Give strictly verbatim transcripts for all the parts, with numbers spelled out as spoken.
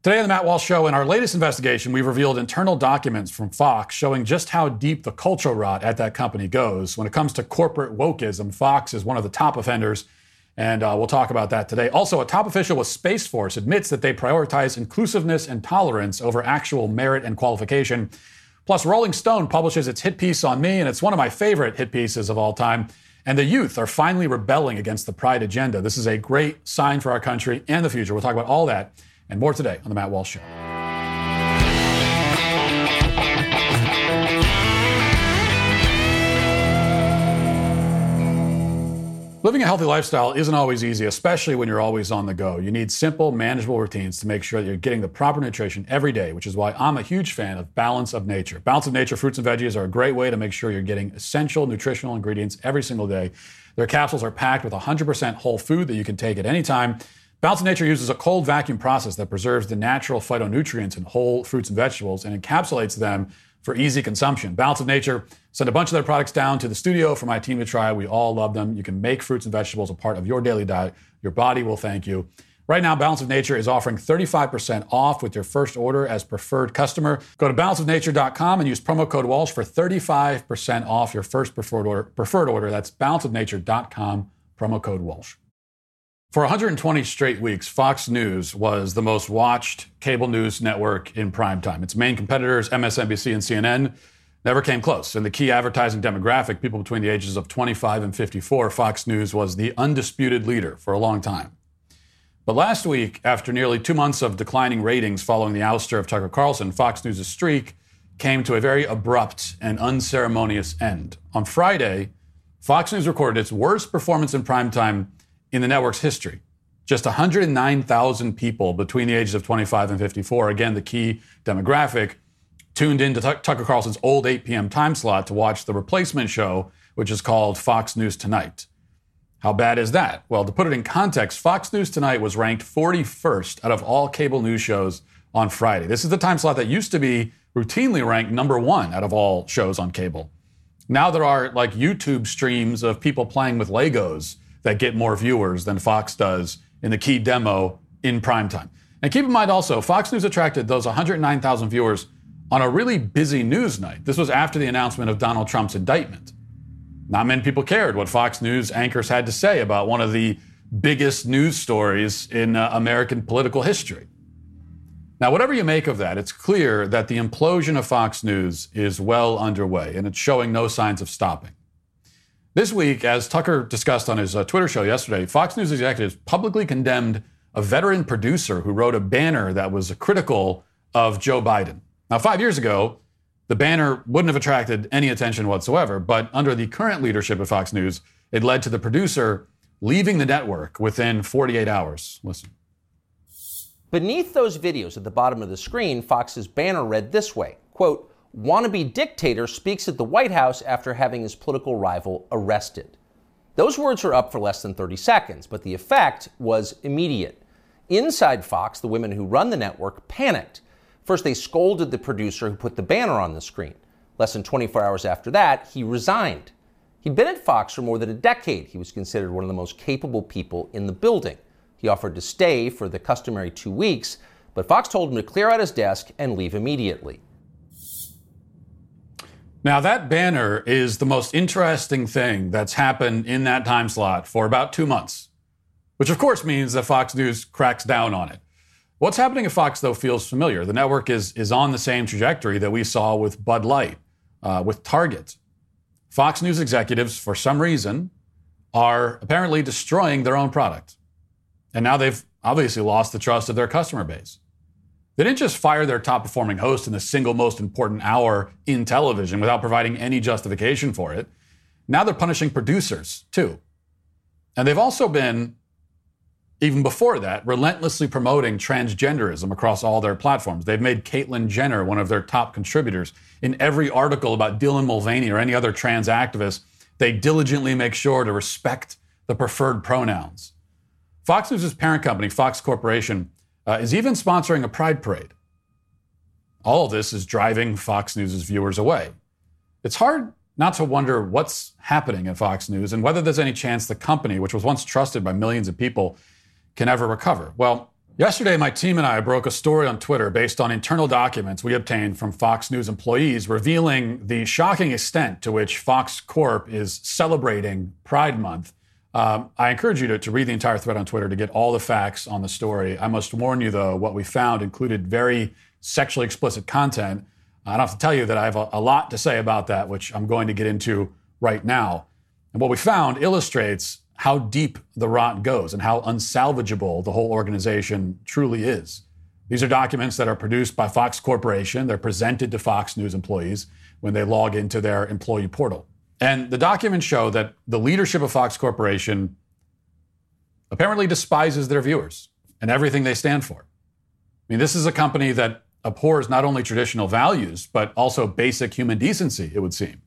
Today on the Matt Walsh Show, in our latest investigation, we've revealed internal documents from Fox showing just how deep the culture rot at that company goes. When it comes to corporate wokeism, Fox is one of the top offenders, and uh, we'll talk about that today. Also, a top official with Space Force admits that they prioritize inclusiveness and tolerance over actual merit and qualification. Plus, Rolling Stone publishes its hit piece on me, and it's one of my favorite hit pieces of all time. And the youth are finally rebelling against the Pride agenda. This is a great sign for our country and the future. We'll talk about all that and more today on The Matt Walsh Show. Living a healthy lifestyle isn't always easy, especially when you're always on the go. You need simple, manageable routines to make sure that you're getting the proper nutrition every day, which is why I'm a huge fan of Balance of Nature. Balance of Nature fruits and veggies are a great way to make sure you're getting essential nutritional ingredients every single day. Their capsules are packed with one hundred percent whole food that you can take at any time. Balance of Nature uses a cold vacuum process that preserves the natural phytonutrients in whole fruits and vegetables and encapsulates them for easy consumption. Balance of Nature sent a bunch of their products down to the studio for my team to try. We all love them. You can make fruits and vegetables a part of your daily diet. Your body will thank you. Right now, Balance of Nature is offering thirty-five percent off with your first order as preferred customer. Go to balance of nature dot com and use promo code Walsh for thirty-five percent off your first preferred order. Preferred order. That's balance of nature dot com, promo code Walsh. For one hundred twenty straight weeks, Fox News was the most watched cable news network in prime time. Its main competitors, M S N B C and C N N, never came close. In the key advertising demographic, people between the ages of twenty-five and fifty-four, Fox News was the undisputed leader for a long time. But last week, after nearly two months of declining ratings following the ouster of Tucker Carlson, Fox News' streak came to a very abrupt and unceremonious end. On Friday, Fox News recorded its worst performance in primetime in the network's history. Just one hundred nine thousand people between the ages of twenty-five and fifty-four, again, the key demographic, tuned into T- Tucker Carlson's old eight p.m. time slot to watch the replacement show, which is called Fox News Tonight. How bad is that? Well, to put it in context, Fox News Tonight was ranked forty-first out of all cable news shows on Friday. This is the time slot that used to be routinely ranked number one out of all shows on cable. Now there are like YouTube streams of people playing with Legos that get more viewers than Fox does in the key demo in primetime. And keep in mind also, Fox News attracted those one hundred nine thousand viewers on a really busy news night. This was after the announcement of Donald Trump's indictment. Not many people cared what Fox News anchors had to say about one of the biggest news stories in uh, American political history. Now, whatever you make of that, it's clear that the implosion of Fox News is well underway, and it's showing no signs of stopping. This week, as Tucker discussed on his uh, Twitter show yesterday, Fox News executives publicly condemned a veteran producer who wrote a banner that was critical of Joe Biden. Now, five years ago, the banner wouldn't have attracted any attention whatsoever, but under the current leadership of Fox News, it led to the producer leaving the network within forty-eight hours. Listen. Beneath those videos at the bottom of the screen, Fox's banner read this way, quote, "Wannabe dictator speaks at the White House after having his political rival arrested." Those words are up for less than thirty seconds, but the effect was immediate. Inside Fox, the women who run the network panicked. First, they scolded the producer who put the banner on the screen. Less than twenty-four hours after that, he resigned. He'd been at Fox for more than a decade. He was considered one of the most capable people in the building. He offered to stay for the customary two weeks, but Fox told him to clear out his desk and leave immediately. Now, that banner is the most interesting thing that's happened in that time slot for about two months, which of course means that Fox News cracks down on it. What's happening at Fox, though, feels familiar. The network is, is on the same trajectory that we saw with Bud Light, uh, with Target. Fox News executives, for some reason, are apparently destroying their own product. And now they've obviously lost the trust of their customer base. They didn't just fire their top-performing host in the single most important hour in television without providing any justification for it. Now they're punishing producers, too. And they've also been, even before that, relentlessly promoting transgenderism across all their platforms. They've made Caitlyn Jenner one of their top contributors. In every article about Dylan Mulvaney or any other trans activist, they diligently make sure to respect the preferred pronouns. Fox News' parent company, Fox Corporation, uh, is even sponsoring a pride parade. All of this is driving Fox News' viewers away. It's hard not to wonder what's happening at Fox News and whether there's any chance the company, which was once trusted by millions of people, can ever recover. Well, Yesterday, my team and I broke a story on Twitter based on internal documents we obtained from Fox News employees revealing the shocking extent to which Fox Corp is celebrating Pride Month. Um, I encourage you to, to read the entire thread on Twitter to get all the facts on the story. I must warn you, though, what we found included very sexually explicit content. I don't have to tell you that I have a, a lot to say about that, which I'm going to get into right now. And what we found illustrates how deep the rot goes and how unsalvageable the whole organization truly is. These are documents that are produced by Fox Corporation. They're presented to Fox News employees when they log into their employee portal. And the documents show that the leadership of Fox Corporation apparently despises their viewers and everything they stand for. I mean, this is a company that abhors not only traditional values, but also basic human decency, it would seem.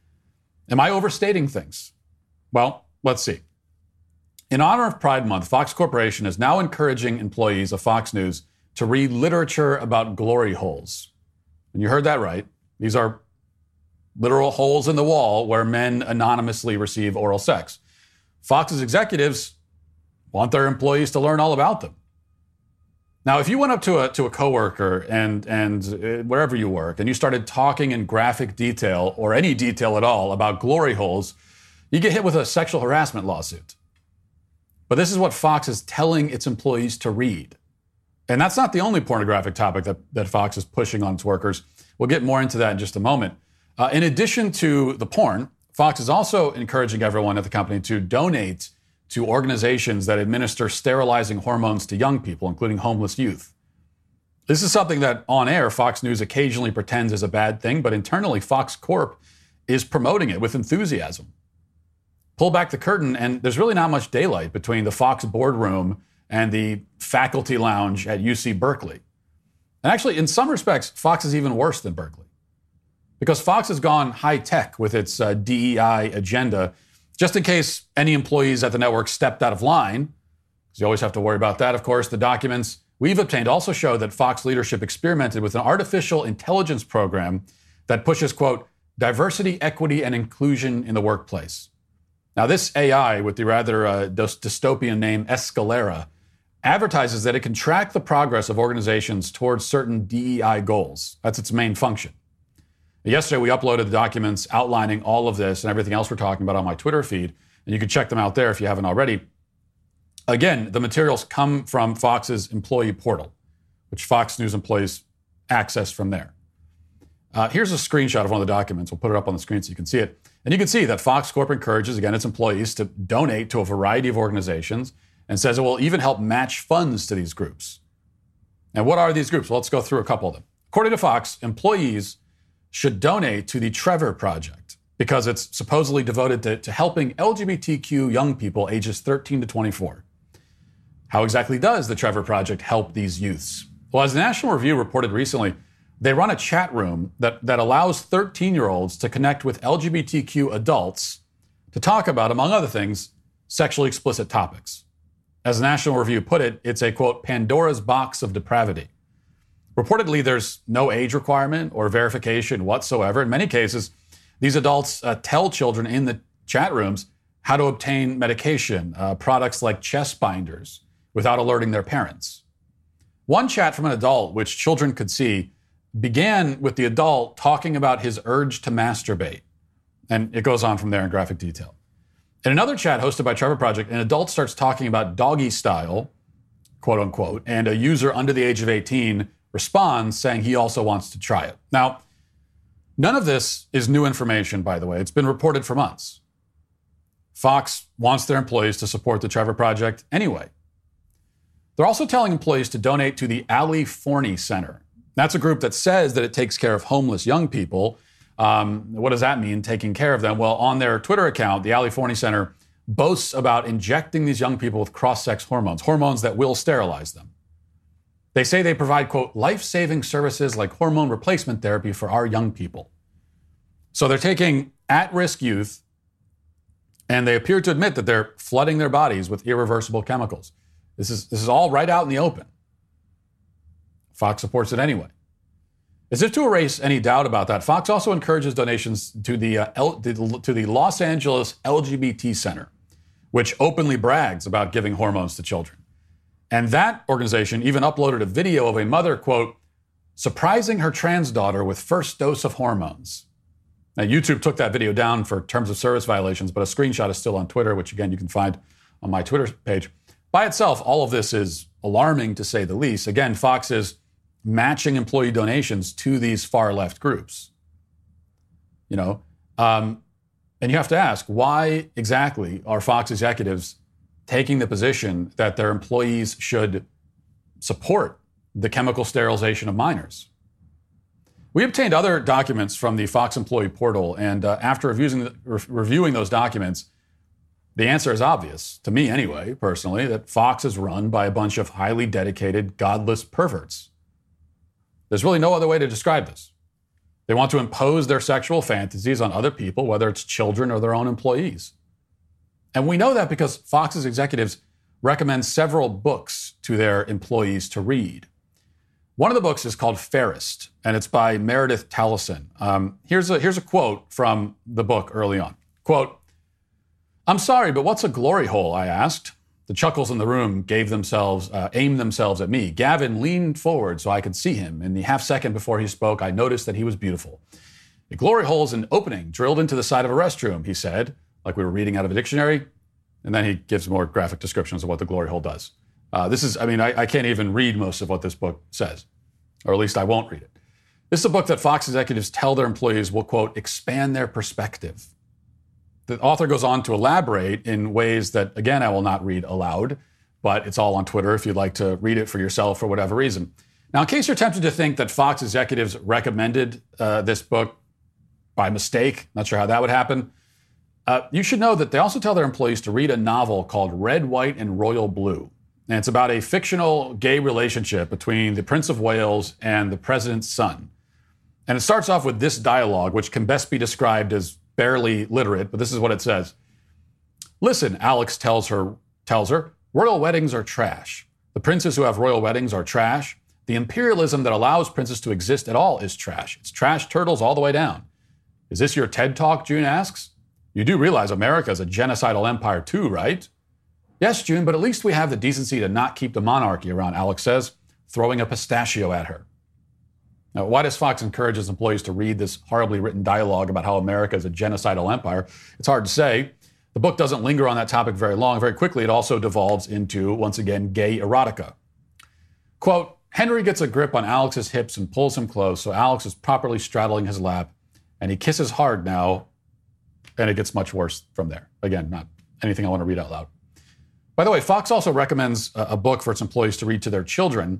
Am I overstating things? Well, let's see. In honor of Pride Month, Fox Corporation is now encouraging employees of Fox News to read literature about glory holes. And you heard that right. These are literal holes in the wall where men anonymously receive oral sex. Fox's executives want their employees to learn all about them. Now, if you went up to a to a coworker and and uh, wherever you work and you started talking in graphic detail or any detail at all about glory holes, you get hit with a sexual harassment lawsuit. But this is what Fox is telling its employees to read. And that's not the only pornographic topic that, that Fox is pushing on its workers. We'll get more into that in just a moment. Uh, in addition to the porn, Fox is also encouraging everyone at the company to donate to organizations that administer sterilizing hormones to young people, including homeless youth. This is something that on air, Fox News occasionally pretends is a bad thing, but internally, Fox Corp is promoting it with enthusiasm. Pull back the curtain, and there's really not much daylight between the Fox boardroom and the faculty lounge at U C Berkeley. And actually, in some respects, Fox is even worse than Berkeley. Because Fox has gone high-tech with its uh, D E I agenda, just in case any employees at the network stepped out of line, because you always have to worry about that, of course. The documents we've obtained also show that Fox leadership experimented with an artificial intelligence program that pushes, quote, diversity, equity, and inclusion in the workplace. Now, this A I, with the rather uh, dystopian name Escalera, advertises that it can track the progress of organizations towards certain D E I goals. That's its main function. Yesterday, we uploaded the documents outlining all of this and everything else we're talking about on my Twitter feed, and you can check them out there if you haven't already. Again, the materials come from Fox's employee portal, which Fox News employees access from there. Uh, here's a screenshot of one of the documents. We'll put it up on the screen so you can see it. And you can see that Fox Corp encourages, again, its employees to donate to a variety of organizations and says it will even help match funds to these groups. And what are these groups? Well, let's go through a couple of them. According to Fox, employees should donate to the Trevor Project because it's supposedly devoted to, to helping L G B T Q young people ages thirteen to twenty-four. How exactly does the Trevor Project help these youths? Well, as the National Review reported recently, they run a chat room that, that allows thirteen-year-olds to connect with L G B T Q adults to talk about, among other things, sexually explicit topics. As the National Review put it, it's a, quote, Pandora's box of depravity. Reportedly, there's no age requirement or verification whatsoever. In many cases, these adults uh, tell children in the chat rooms how to obtain medication, uh, products like chest binders, without alerting their parents. One chat from an adult, which children could see, began with the adult talking about his urge to masturbate. And it goes on from there in graphic detail. In another chat hosted by Trevor Project, an adult starts talking about doggy style, quote unquote, and a user under the age of eighteen responds saying he also wants to try it. Now, none of this is new information, by the way. It's been reported for months. Fox wants their employees to support the Trevor Project anyway. They're also telling employees to donate to the Ali Forney Center. That's a group that says that it takes care of homeless young people. Um, what does that mean, taking care of them? Well, on their Twitter account, the Ali Forney Center boasts about injecting these young people with cross-sex hormones, hormones that will sterilize them. They say they provide, quote, life-saving services like hormone replacement therapy for our young people. So they're taking at-risk youth, and they appear to admit that they're flooding their bodies with irreversible chemicals. This is, this is all right out in the open. Fox supports it anyway. As if to erase any doubt about that, Fox also encourages donations to the, uh, L, to the Los Angeles L G B T Center, which openly brags about giving hormones to children. And that organization even uploaded a video of a mother, quote, surprising her trans daughter with first dose of hormones. Now, YouTube took that video down for terms of service violations, but a screenshot is still on Twitter, which, again, you can find on my Twitter page. By itself, all of this is alarming, to say the least. Again, Fox is matching employee donations to these far-left groups. You know, um, and you have to ask, why exactly are Fox executives taking the position that their employees should support the chemical sterilization of minors? We obtained other documents from the Fox employee portal, and uh, after reviewing, re- reviewing those documents, the answer is obvious, to me anyway, personally, that Fox is run by a bunch of highly dedicated, godless perverts. There's really no other way to describe this. They want to impose their sexual fantasies on other people, whether it's children or their own employees. And we know that because Fox's executives recommend several books to their employees to read. One of the books is called Fairest, and it's by Meredith Tallison. Um, here's a, here's a quote from the book early on. Quote, I'm sorry, but what's a glory hole, I asked. The chuckles in the room gave themselves, uh, aimed themselves at me. Gavin leaned forward so I could see him. In the half second before he spoke, I noticed that he was beautiful. A glory hole is an opening drilled into the side of a restroom, he said, like we were reading out of a dictionary. And then he gives more graphic descriptions of what the glory hole does. Uh, this is, I mean, I, I can't even read most of what this book says, or at least I won't read it. This is a book that Fox executives tell their employees will, quote, expand their perspective. The author goes on to elaborate in ways that, again, I will not read aloud, but it's all on Twitter if you'd like to read it for yourself for whatever reason. Now, in case you're tempted to think that Fox executives recommended uh, this book by mistake, not sure how that would happen, uh, you should know that they also tell their employees to read a novel called Red, White, and Royal Blue. And it's about a fictional gay relationship between the Prince of Wales and the president's son. And it starts off with this dialogue, which can best be described as barely literate, but this is what it says. Listen, Alex tells her, tells her, royal weddings are trash. The princes who have royal weddings are trash. The imperialism that allows princes to exist at all is trash. It's trash turtles all the way down. Is this your TED Talk, June asks. You do realize America is a genocidal empire too, right? Yes, June, but at least we have the decency to not keep the monarchy around, Alex says, throwing a pistachio at her. Now, why does Fox encourage its employees to read this horribly written dialogue about how America is a genocidal empire? It's hard to say. The book doesn't linger on that topic very long. Very quickly, it also devolves into, once again, gay erotica. Quote, Henry gets a grip on Alex's hips and pulls him close, so Alex is properly straddling his lap, and he kisses hard now, and it gets much worse from there. Again, not anything I want to read out loud. By the way, Fox also recommends a book for its employees to read to their children,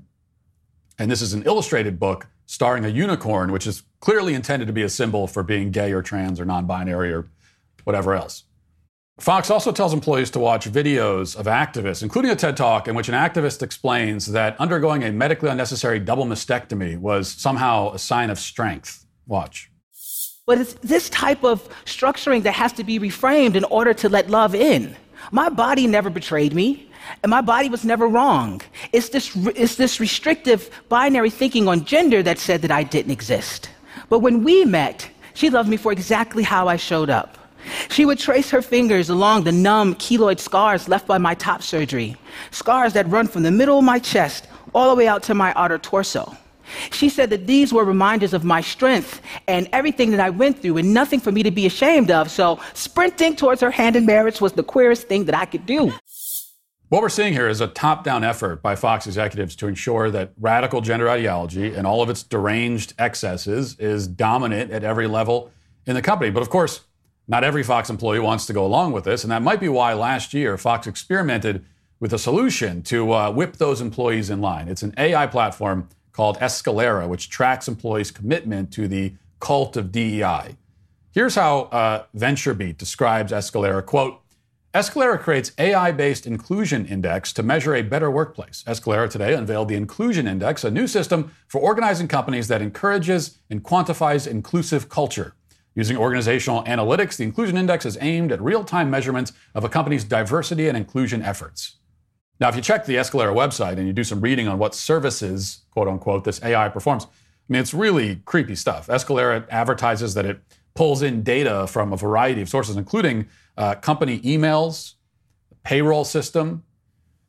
and this is an illustrated book starring a unicorn, which is clearly intended to be a symbol for being gay or trans or non-binary or whatever else. Fox also tells employees to watch videos of activists, including a TED Talk in which an activist explains that undergoing a medically unnecessary double mastectomy was somehow a sign of strength. Watch. But it's this type of structuring that has to be reframed in order to let love in. My body never betrayed me. And my body was never wrong. It's this, it's this restrictive binary thinking on gender that said that I didn't exist. But when we met, she loved me for exactly how I showed up. She would trace her fingers along the numb keloid scars left by my top surgery, scars that run from the middle of my chest all the way out to my outer torso. She said that these were reminders of my strength and everything that I went through and nothing for me to be ashamed of, so sprinting towards her hand in marriage was the queerest thing that I could do. What we're seeing here is a top-down effort by Fox executives to ensure that radical gender ideology and all of its deranged excesses is dominant at every level in the company. But of course, not every Fox employee wants to go along with this, and that might be why last year Fox experimented with a solution to uh, whip those employees in line. It's an A I platform called Escalera, which tracks employees' commitment to the cult of D E I. Here's how uh, VentureBeat describes Escalera, quote, Escalera creates A I-based inclusion index to measure a better workplace. Escalera today unveiled the Inclusion Index, a new system for organizing companies that encourages and quantifies inclusive culture. Using organizational analytics, the Inclusion Index is aimed at real-time measurements of a company's diversity and inclusion efforts. Now, if you check the Escalera website and you do some reading on what services, quote unquote, this A I performs, I mean, it's really creepy stuff. Escalera advertises that it pulls in data from a variety of sources, including uh, company emails, payroll system,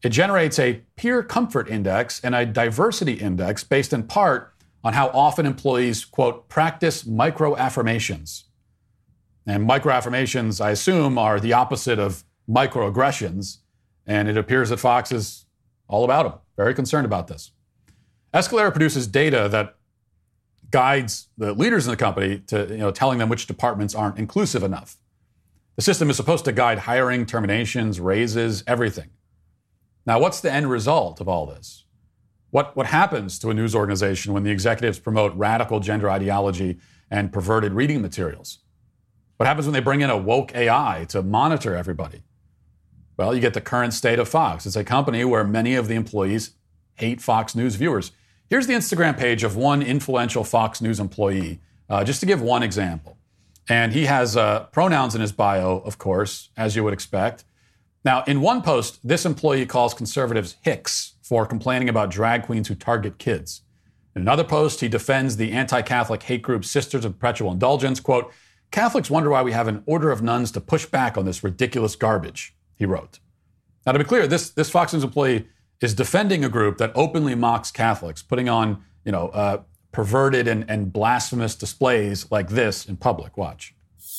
It generates a peer comfort index and a diversity index based in part on how often employees, quote, practice microaffirmations. And microaffirmations, I assume, are the opposite of microaggressions. And it appears that Fox is all about them, very concerned about this. Escalera produces data that guides the leaders in the company to, you know, telling them which departments aren't inclusive enough. The system is supposed to guide hiring, terminations, raises, everything. Now, what's the end result of all this? What, what happens to a news organization when the executives promote radical gender ideology and perverted reading materials? What happens when they bring in a woke A I to monitor everybody? Well, you get the current state of Fox. It's a company where many of the employees hate Fox News viewers. Here's the Instagram page of one influential Fox News employee, uh, just to give one example. And he has uh, pronouns in his bio, of course, as you would expect. Now, in one post, this employee calls conservatives hicks for complaining about drag queens who target kids. In another post, he defends the anti-Catholic hate group Sisters of Perpetual Indulgence. Quote, Catholics wonder why we have an order of nuns to push back on this ridiculous garbage, he wrote. Now, to be clear, this, this Fox News employee is defending a group that openly mocks Catholics, putting on, you know, uh, perverted and, and blasphemous displays like this in public. Watch.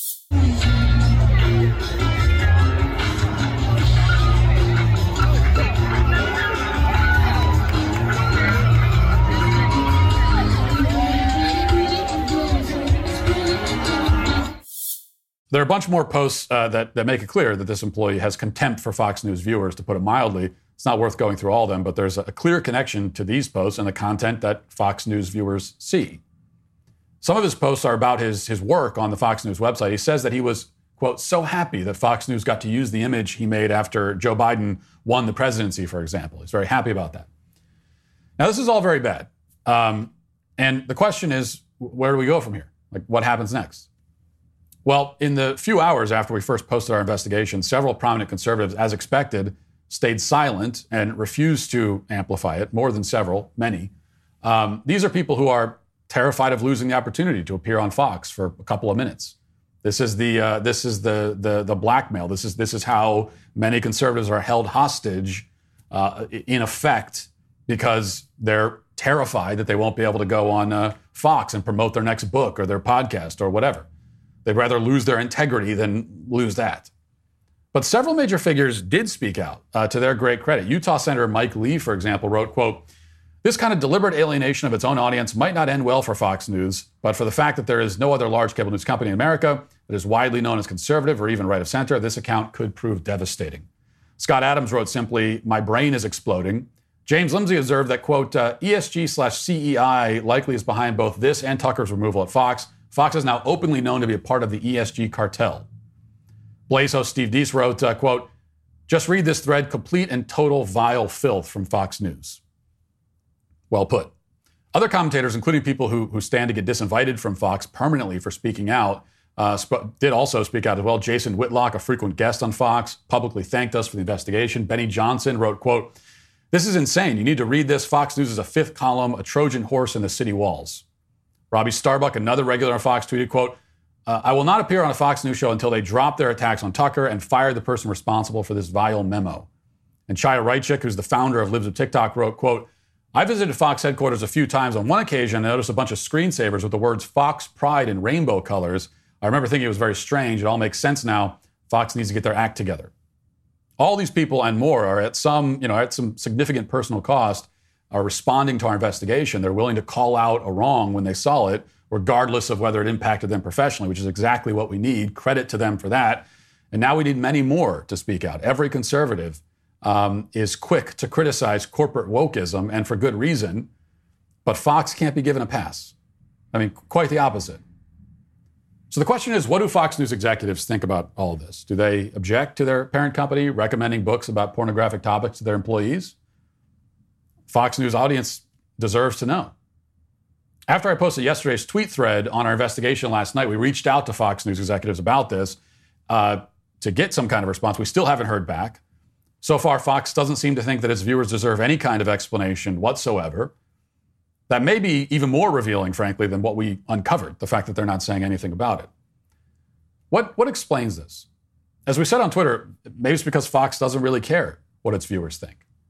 There are a bunch more posts uh, that, that make it clear that this employee has contempt for Fox News viewers, to put it mildly. It's not worth going through all of them, but there's a clear connection to these posts and the content that Fox News viewers see. Some of his posts are about his, his work on the Fox News website. He says that he was, quote, so happy that Fox News got to use the image he made after Joe Biden won the presidency, for example. He's very happy about that. Now, this is all very bad. Um, and the question is, where do we go from here? Like, what happens next? Well, in the few hours after we first posted our investigation, several prominent conservatives, as expected, stayed silent and refused to amplify it, more than several, many. Um, these are people who are terrified of losing the opportunity to appear on Fox for a couple of minutes. This is the uh, this is the, the the blackmail. This is this is how many conservatives are held hostage, uh, in effect, because they're terrified that they won't be able to go on uh, Fox and promote their next book or their podcast or whatever. They'd rather lose their integrity than lose that. But several major figures did speak out, uh, to their great credit. Utah Senator Mike Lee, for example, wrote, quote, this kind of deliberate alienation of its own audience might not end well for Fox News, but for the fact that there is no other large cable news company in America that is widely known as conservative or even right of center, this account could prove devastating. Scott Adams wrote simply, my brain is exploding. James Lindsay observed that, quote, uh, E S G slash C E I likely is behind both this and Tucker's removal at Fox. Fox is now openly known to be a part of the E S G cartel. Blaze host Steve Deese wrote, uh, quote, just read this thread, complete and total vile filth from Fox News. Well put. Other commentators, including people who, who stand to get disinvited from Fox permanently for speaking out, uh, sp- did also speak out as well. Jason Whitlock, a frequent guest on Fox, publicly thanked us for the investigation. Benny Johnson wrote, quote, this is insane. You need to read this. Fox News is a fifth column, a Trojan horse in the city walls. Robbie Starbuck, another regular on Fox, tweeted, quote, uh, I will not appear on a Fox News show until they drop their attacks on Tucker and fire the person responsible for this vile memo. And Chaya Raichik, who's the founder of Libs of TikTok, wrote, quote, I visited Fox headquarters a few times. On one occasion, I noticed a bunch of screensavers with the words Fox Pride in rainbow colors. I remember thinking it was very strange. It all makes sense now. Fox needs to get their act together. All these people and more are at some, you know, at some significant personal cost, are responding to our investigation. They're willing to call out a wrong when they saw it, regardless of whether it impacted them professionally, which is exactly what we need. Credit to them for that. And now we need many more to speak out. Every conservative um, is quick to criticize corporate wokeism, and for good reason, but Fox can't be given a pass. I mean, quite the opposite. So the question is, what do Fox News executives think about all of this? Do they object to their parent company recommending books about pornographic topics to their employees? Fox News audience deserves to know. After I posted yesterday's tweet thread on our investigation last night, we reached out to Fox News executives about this uh, to get some kind of response. We still haven't heard back. So far, Fox doesn't seem to think that its viewers deserve any kind of explanation whatsoever. That may be even more revealing, frankly, than what we uncovered, the fact that they're not saying anything about it. What, what explains this? As we said on Twitter, maybe it's because Fox doesn't really care what its viewers think.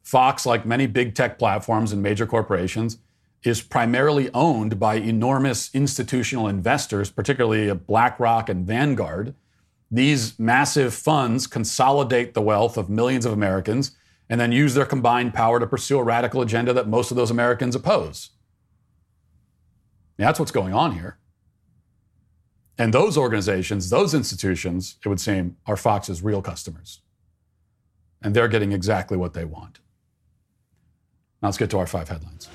Fox, like many big tech platforms and major corporations, is primarily owned by enormous institutional investors, particularly BlackRock and Vanguard. These massive funds consolidate the wealth of millions of Americans and then use their combined power to pursue a radical agenda that most of those Americans oppose. That's what's going on here. And those organizations, those institutions, it would seem, are Fox's real customers. And they're getting exactly what they want. Now let's get to our five headlines.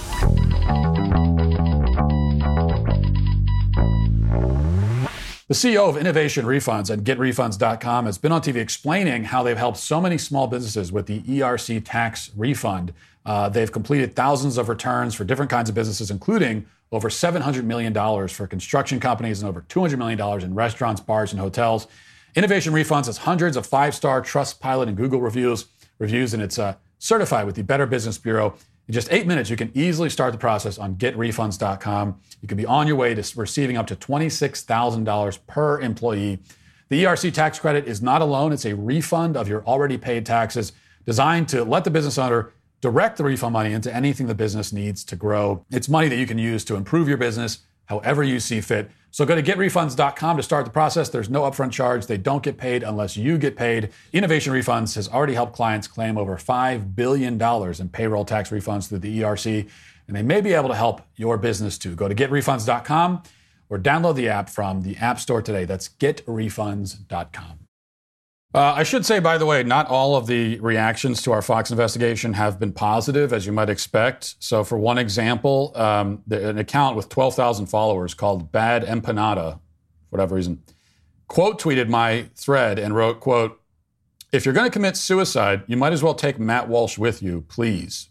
The C E O of Innovation Refunds at Get Refunds dot com has been on T V explaining how they've helped so many small businesses with the E R C tax refund. Uh, they've completed thousands of returns for different kinds of businesses, including over seven hundred million dollars for construction companies and over two hundred million dollars in restaurants, bars, and hotels. Innovation Refunds has hundreds of five-star Trustpilot and Google reviews, reviews and it's uh, certified with the Better Business Bureau. In just eight minutes, you can easily start the process on Get Refunds dot com. You can be on your way to receiving up to twenty-six thousand dollars per employee. The E R C tax credit is not a loan. It's a refund of your already paid taxes designed to let the business owner direct the refund money into anything the business needs to grow. It's money that you can use to improve your business however you see fit. So go to Get Refunds dot com to start the process. There's no upfront charge. They don't get paid unless you get paid. Innovation Refunds has already helped clients claim over five billion dollars in payroll tax refunds through the E R C, and they may be able to help your business too. Go to Get Refunds dot com or download the app from the App Store today. That's Get Refunds dot com. Uh, I should say, by the way, not all of the reactions to our Fox investigation have been positive, as you might expect. So for one example, um, the, an account with twelve thousand followers called Bad Empanada, for whatever reason, quote tweeted my thread and wrote, quote, "If you're going to commit suicide, you might as well take Matt Walsh with you, please."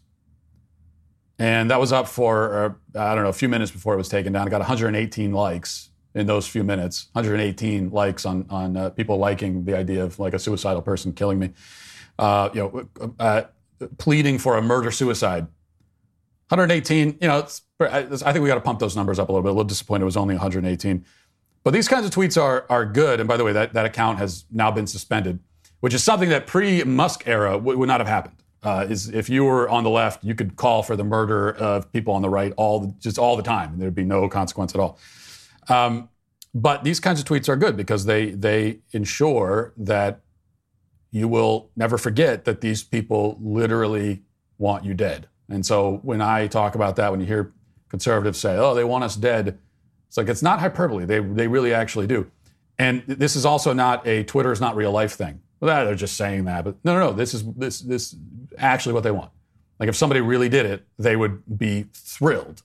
And that was up for, uh, I don't know, a few minutes before it was taken down. It got one hundred eighteen likes. In those few minutes, one hundred eighteen likes on on uh, people liking the idea of like a suicidal person killing me, uh, you know, uh, pleading for a murder-suicide. one hundred eighteen, you know, it's, I think we got to pump those numbers up a little bit. A little disappointed it was only one hundred eighteen. But these kinds of tweets are are good. And by the way, that, that account has now been suspended, which is something that pre-Musk era w- would not have happened. Uh, is if you were on the left, you could call for the murder of people on the right all the, just all the time, and there'd be no consequence at all. Um, but these kinds of tweets are good because they they ensure that you will never forget that these people literally want you dead. And so when I talk about that, when you hear conservatives say, "Oh, they want us dead," it's like it's not hyperbole. They they really actually do. And this is also not a Twitter is not real life thing. Well, they're just saying that, but no, no, no. This is this this actually what they want. Like if somebody really did it, they would be thrilled.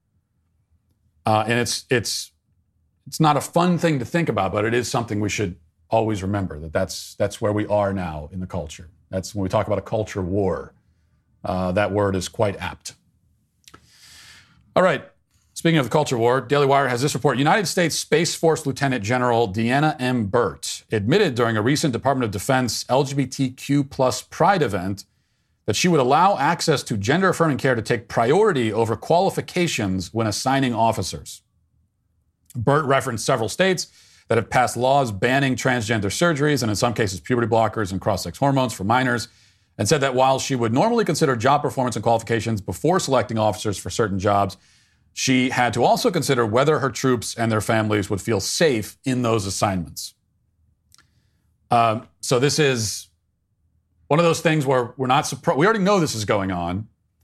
Uh, and it's it's. It's not a fun thing to think about, but it is something we should always remember, that that's, that's where we are now in the culture. That's when we talk about a culture war. Uh, that word is quite apt. All right. Speaking of the culture war, Daily Wire has this report. United States Space Force Lieutenant General Deanna M. Burt admitted during a recent Department of Defense L G B T Q plus Pride event that she would allow access to gender-affirming care to take priority over qualifications when assigning officers. Burt referenced several states that have passed laws banning transgender surgeries and in some cases puberty blockers and cross-sex hormones for minors, and said that while she would normally consider job performance and qualifications before selecting officers for certain jobs, she had to also consider whether her troops and their families would feel safe in those assignments. Um, so this is one of those things where we're not surprised. We already know this is going on,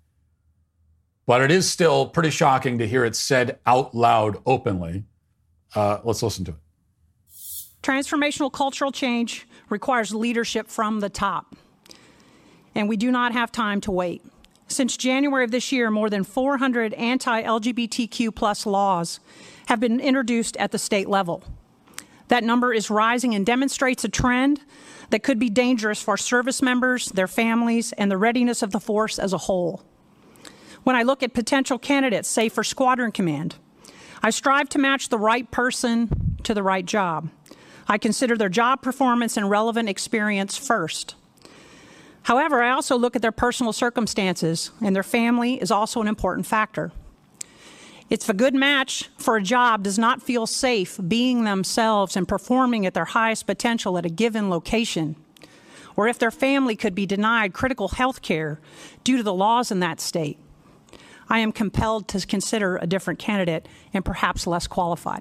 but it is still pretty shocking to hear it said out loud openly. Uh, let's listen to it. Transformational cultural change requires leadership from the top, and we do not have time to wait. Since January of this year, more than four hundred anti-L G B T Q plus laws have been introduced at the state level. That number is rising and demonstrates a trend that could be dangerous for service members, their families, and the readiness of the force as a whole. When I look at potential candidates, say for squadron command, I strive to match the right person to the right job. I consider their job performance and relevant experience first. However, I also look at their personal circumstances, and their family is also an important factor. It's a good match for a job does not feel safe being themselves and performing at their highest potential at a given location, or if their family could be denied critical health care due to the laws in that state, I am compelled to consider a different candidate and perhaps less qualified.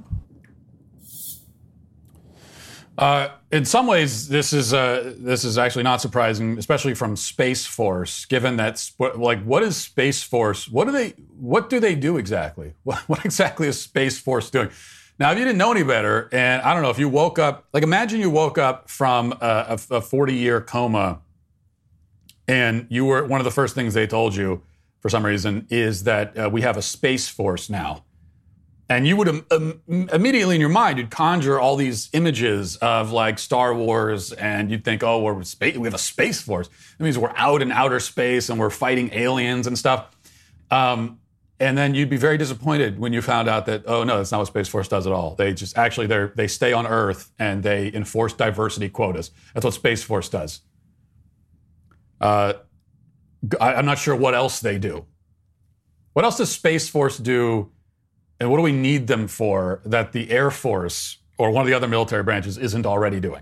Uh, in some ways, this is uh, this is actually not surprising, especially from Space Force, given that sp- like what is Space Force? What do they what do they do exactly? What, what exactly is Space Force doing? Now, if you didn't know any better, and I don't know if you woke up, like imagine you woke up from a, a forty-year coma, and you were one of the first things they told you for some reason is that uh, we have a Space Force now. And you would um, um, immediately in your mind, you'd conjure all these images of like Star Wars, and you'd think, oh, we're space, we have a Space Force. That means we're out in outer space and we're fighting aliens and stuff. Um, and then you'd be very disappointed when you found out that, oh, no, that's not what Space Force does at all. They just actually, they they stay on Earth and they enforce diversity quotas. That's what Space Force does. Uh, I, I'm not sure what else they do. What else does Space Force do? And what do we need them for that the Air Force or one of the other military branches isn't already doing?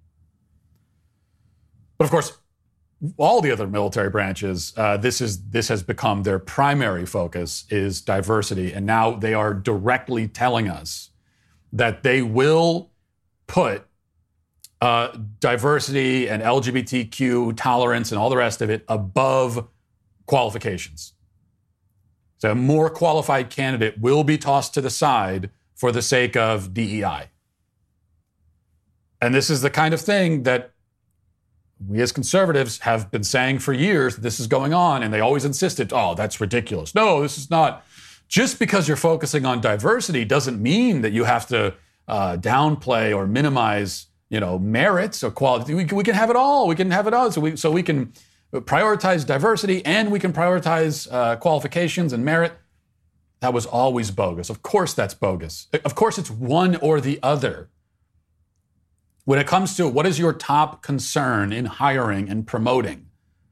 But of course, all the other military branches, uh, this is this has become their primary focus is diversity. And now they are directly telling us that they will put uh, diversity and L G B T Q tolerance and all the rest of it above qualifications. So a more qualified candidate will be tossed to the side for the sake of D E I. And this is the kind of thing that we as conservatives have been saying for years that this is going on, and they always insisted, oh, that's ridiculous. No, this is not. Just because you're focusing on diversity doesn't mean that you have to uh, downplay or minimize, you know, merits or quality. We can, we can have it all. We can have it all. So we, so we can prioritize diversity and we can prioritize uh, qualifications and merit. That was always bogus. Of course that's bogus. Of course it's one or the other. When it comes to what is your top concern in hiring and promoting,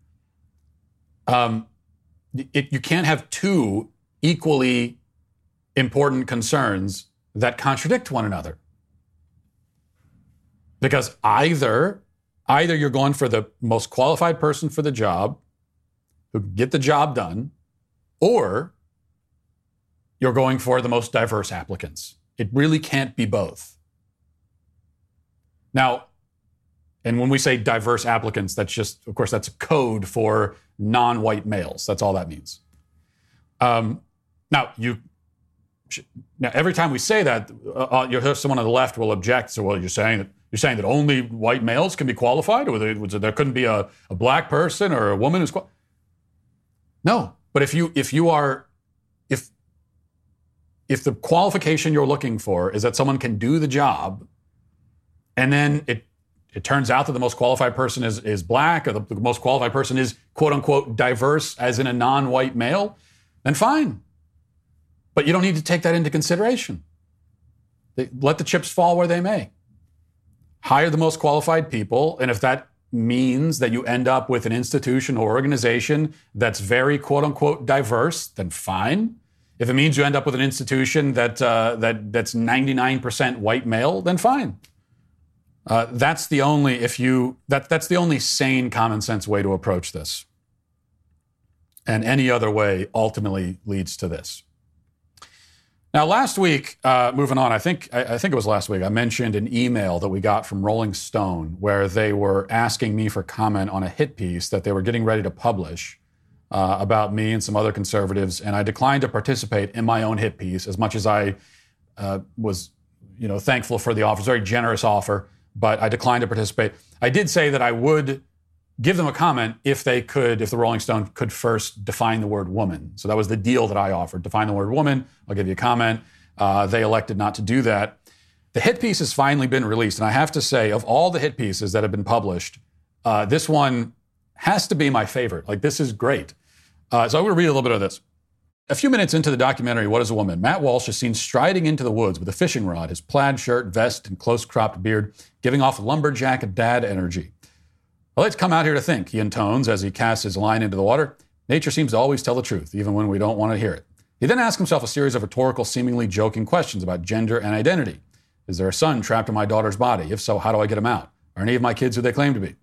um, it, you can't have two equally important concerns that contradict one another. Because either Either you're going for the most qualified person for the job, who can get the job done, or you're going for the most diverse applicants. It really can't be both. Now, and when we say diverse applicants, that's just, of course, that's a code for non-white males. That's all that means. Um, now, you, now, every time we say that, uh, you'll hear someone on the left will object. So, well, you're saying that You're saying that only white males can be qualified, or there, there couldn't be a, a black person or a woman who's qualified? No, but if you if you are if if the qualification you're looking for is that someone can do the job, and then it it turns out that the most qualified person is is black, or the, the most qualified person is quote unquote diverse, as in a non-white male, then fine. But you don't need to take that into consideration. They, let the chips fall where they may. Hire the most qualified people, and if that means that you end up with an institution or organization that's very quote-unquote diverse, then fine. If it means you end up with an institution that uh, that that's ninety-nine percent white male, then fine. Uh, that's the only if you that that's the only sane, common sense way to approach this. And any other way ultimately leads to this. Now, last week, uh, moving on, I think I, I think it was last week, I mentioned an email that we got from Rolling Stone where they were asking me for comment on a hit piece that they were getting ready to publish uh, about me and some other conservatives, and I declined to participate in my own hit piece as much as I uh, was, you know, thankful for the offer. It's a very generous offer, but I declined to participate. I did say that I would give them a comment if they could, if the Rolling Stone could first define the word woman. So that was the deal that I offered. Define the word woman, I'll give you a comment. Uh, they elected not to do that. The hit piece has finally been released. And I have to say, of all the hit pieces that have been published, uh, this one has to be my favorite. Like, this is great. Uh, so I'm going to read a little bit of this. A few minutes into the documentary, What is a Woman?, Matt Walsh is seen striding into the woods with a fishing rod, his plaid shirt, vest, and close-cropped beard, giving off lumberjack dad energy. "Well, let's come out here to think," he intones as he casts his line into the water. "Nature seems to always tell the truth, even when we don't want to hear it." He then asks himself a series of rhetorical, seemingly joking questions about gender and identity. Is there a son trapped in my daughter's body? If so, how do I get him out? Are any of my kids who they claim to be?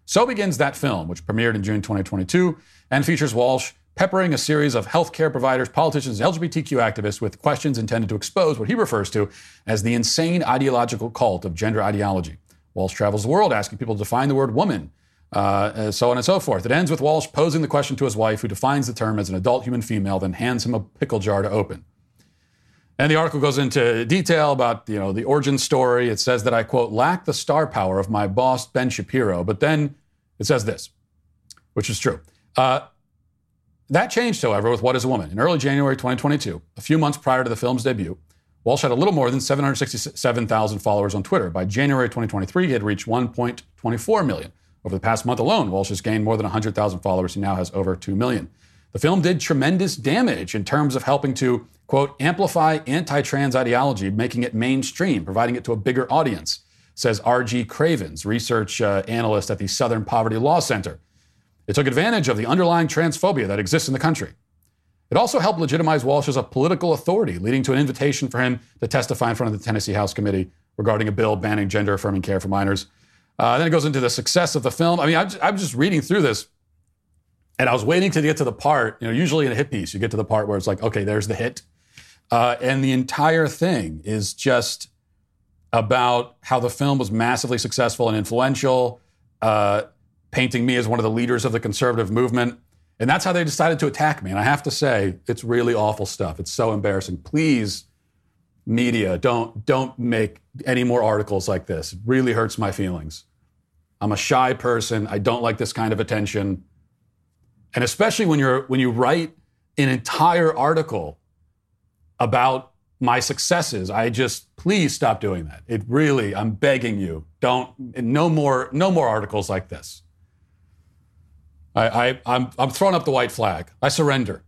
So begins that film, which premiered in June twenty twenty-two and features Walsh peppering a series of healthcare providers, politicians, and L G B T Q activists with questions intended to expose what he refers to as the insane ideological cult of gender ideology. Walsh travels the world asking people to define the word woman, uh, so on and so forth. It ends with Walsh posing the question to his wife, who defines the term as an adult human female, then hands him a pickle jar to open. And the article goes into detail about, you know, the origin story. It says that I, quote, lack the star power of my boss, Ben Shapiro. But then it says this, which is true. Uh, that changed, however, with What is a Woman? In early January twenty twenty-two, a few months prior to the film's debut, Walsh had a little more than seven hundred sixty-seven thousand followers on Twitter. By January twenty twenty-three, he had reached one point two four million. Over the past month alone, Walsh has gained more than one hundred thousand followers. He now has over two million. The film did tremendous damage in terms of helping to, quote, amplify anti-trans ideology, making it mainstream, providing it to a bigger audience, says R G Cravens, research uh, analyst at the Southern Poverty Law Center. It took advantage of the underlying transphobia that exists in the country. It also helped legitimize Walsh as a political authority, leading to an invitation for him to testify in front of the Tennessee House Committee regarding a bill banning gender-affirming care for minors. Uh, then it goes into the success of the film. I mean, I'm just, I'm just reading through this, and I was waiting to get to the part, you know, usually in a hit piece, you get to the part where it's like, okay, there's the hit. Uh, and the entire thing is just about how the film was massively successful and influential, uh, painting me as one of the leaders of the conservative movement. And that's how they decided to attack me. And I have to say, it's really awful stuff. It's so embarrassing. Please, media, don't don't make any more articles like this. It really hurts my feelings. I'm a shy person. I don't like this kind of attention. And especially when you're when you write an entire article about my successes, I just, please stop doing that. It really, I'm begging you, don't, no more, no more articles like this. I, I, I'm, I'm throwing up the white flag. I surrender.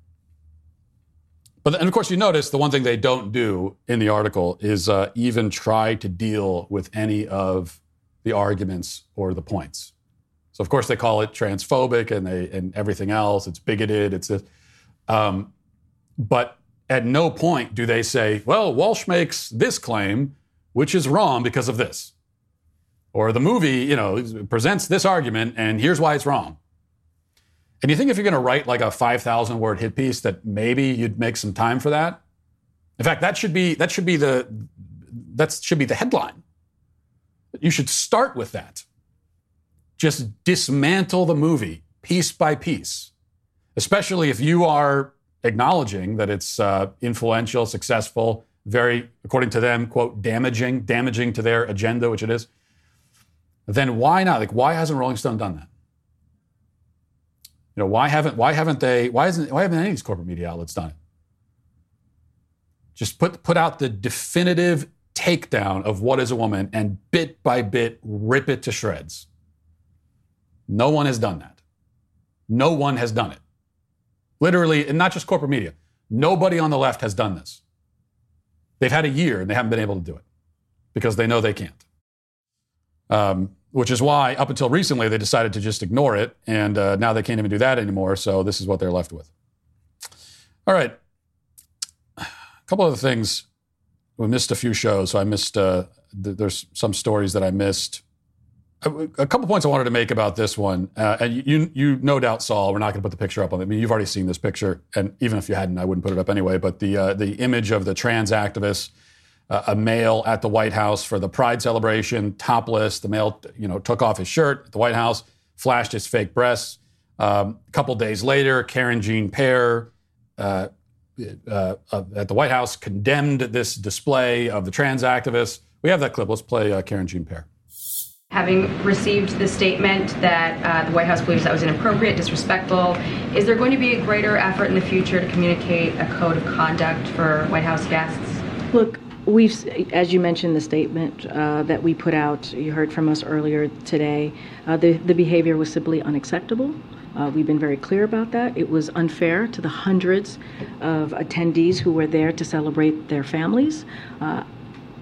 But, and of course, you notice the one thing they don't do in the article is uh, even try to deal with any of the arguments or the points. So, of course, they call it transphobic and they and everything else. It's bigoted. It's this. Um, but at no point do they say, well, Walsh makes this claim, which is wrong because of this. Or the movie, you know, presents this argument, and here's why it's wrong. And you think if you're going to write like a five thousand word hit piece that maybe you'd make some time for that? In fact, that should be that should be the that should be the headline. You should start with that. Just dismantle the movie piece by piece, especially if you are acknowledging that it's uh, influential, successful, very, according to them, quote, damaging, damaging to their agenda, which it is. Then why not? Like, why hasn't Rolling Stone done that? You know, why haven't why haven't they? Why hasn't why haven't any of these corporate media outlets done it? Just put put out the definitive takedown of What is a Woman and bit by bit rip it to shreds. No one has done that. No one has done it. Literally, and not just corporate media. Nobody on the left has done this. They've had a year and they haven't been able to do it because they know they can't. Um, which is why, up until recently, they decided to just ignore it, and uh, now they can't even do that anymore, so this is what they're left with. All right. A couple other things. We missed a few shows, so I missed, uh, th- there's some stories that I missed. A, a couple points I wanted to make about this one, uh, and you, you no doubt saw, we're not going to put the picture up on it. I mean, you've already seen this picture, and even if you hadn't, I wouldn't put it up anyway, but the, uh, the image of the trans activists, Uh, a male at the White House for the Pride celebration, topless. The male, you know, took off his shirt at the White House, flashed his fake breasts. Um, a couple days later, Karen Jean-Pierre uh, uh, uh, at the White House condemned this display of the trans activists. We have that clip. Let's play uh, Karen Jean-Pierre. Having received the statement that uh, the White House believes that was inappropriate, disrespectful, is there going to be a greater effort in the future to communicate a code of conduct for White House guests? Look, we've, as you mentioned, the statement uh, that we put out, you heard from us earlier today, uh, the, the behavior was simply unacceptable. Uh, we've been very clear about that. It was unfair to the hundreds of attendees who were there to celebrate their families. Uh,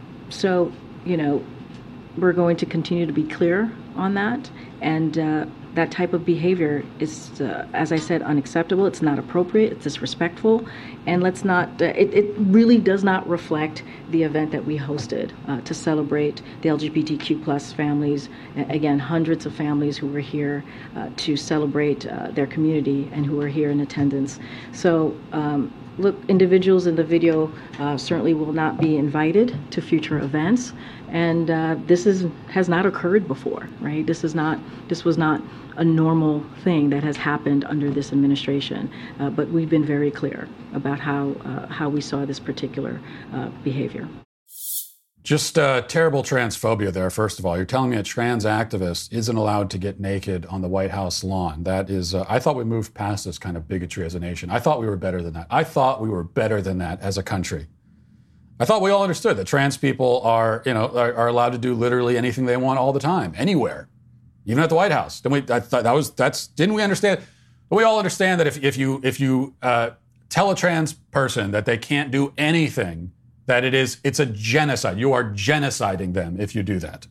so, you know, we're going to continue to be clear on that. And uh, that type of behavior is, uh, as I said, unacceptable. It's not appropriate. It's disrespectful. And let's not, uh, it, it really does not reflect the event that we hosted uh, to celebrate the L G B T Q plus families. Again, hundreds of families who were here uh, to celebrate uh, their community and who were here in attendance. So, um, look, individuals in the video uh, certainly will not be invited to future events. And uh, this is has not occurred before, right? This is not, this was not a normal thing that has happened under this administration. Uh, but we've been very clear about how uh, how we saw this particular uh, behavior. Just uh, terrible transphobia there, first of all. You're telling me a trans activist isn't allowed to get naked on the White House lawn. That is, uh, I thought we moved past this kind of bigotry as a nation. I thought we were better than that. I thought we were better than that as a country. I thought we all understood that trans people are, you know, are, are allowed to do literally anything they want all the time, anywhere, even at the White House. Didn't we? I thought that was that's. Didn't we understand? But we all understand that if if you if you uh, tell a trans person that they can't do anything, that it is it's a genocide. You are genociding them if you do that.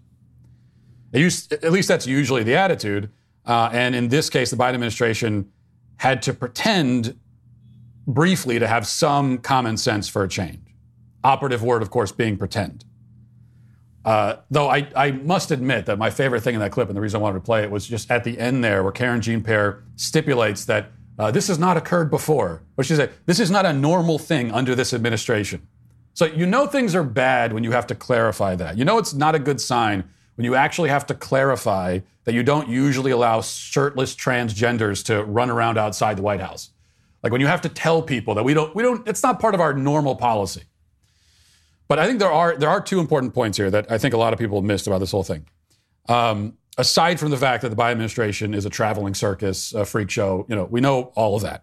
At least that's usually the attitude. Uh, and in this case, the Biden administration had to pretend briefly to have some common sense for a change. Operative word, of course, being pretend. Uh, though I, I must admit that my favorite thing in that clip, and the reason I wanted to play it, was just at the end there where Karen Jean-Pierre stipulates that uh, this has not occurred before. What she said, this is not a normal thing under this administration. So you know things are bad when you have to clarify that. You know it's not a good sign when you actually have to clarify that you don't usually allow shirtless transgenders to run around outside the White House. Like when you have to tell people that we don't, we don't, it's not part of our normal policy. But I think there are there are two important points here that I think a lot of people have missed about this whole thing. Um, aside from the fact that the Biden administration is a traveling circus, a freak show, you know, we know all of that.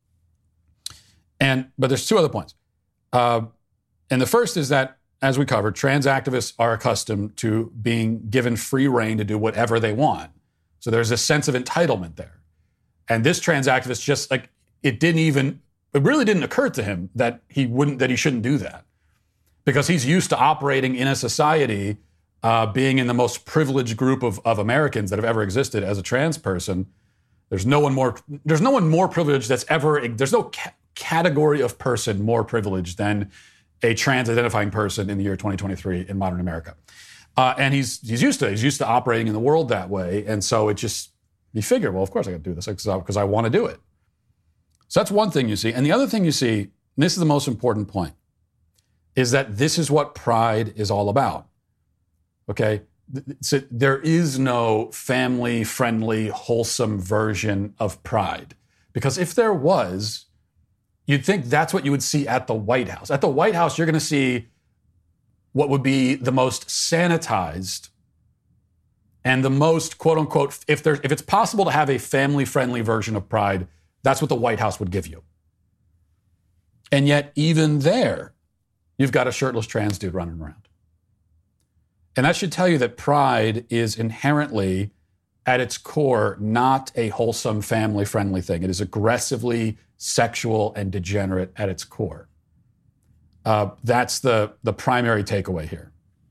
And but there's two other points. Uh, and the first is that, as we covered, trans activists are accustomed to being given free rein to do whatever they want. So there's a sense of entitlement there. And this trans activist just like it didn't even it really didn't occur to him that he wouldn't that he shouldn't do that. Because he's used to operating in a society, uh, being in the most privileged group of, of Americans that have ever existed as a trans person. There's no one more. There's no one more privileged that's ever. There's no ca- category of person more privileged than a trans-identifying person in the year twenty twenty-three in modern America. Uh, and he's he's used to. He's used to operating in the world that way. And so it just you figure, well, of course I got to do this because I, I want to do it. So that's one thing you see. And the other thing you see, and this is the most important point, is that this is what pride is all about, okay? So there is no family-friendly, wholesome version of pride. Because if there was, you'd think that's what you would see at the White House. At the White House, you're going to see what would be the most sanitized and the most, quote-unquote, if there, if it's possible to have a family-friendly version of pride, that's what the White House would give you. And yet, even there, you've got a shirtless trans dude running around. And that should tell you that pride is inherently, at its core, not a wholesome, family-friendly thing. It is aggressively sexual and degenerate at its core. Uh, that's the, the primary takeaway here.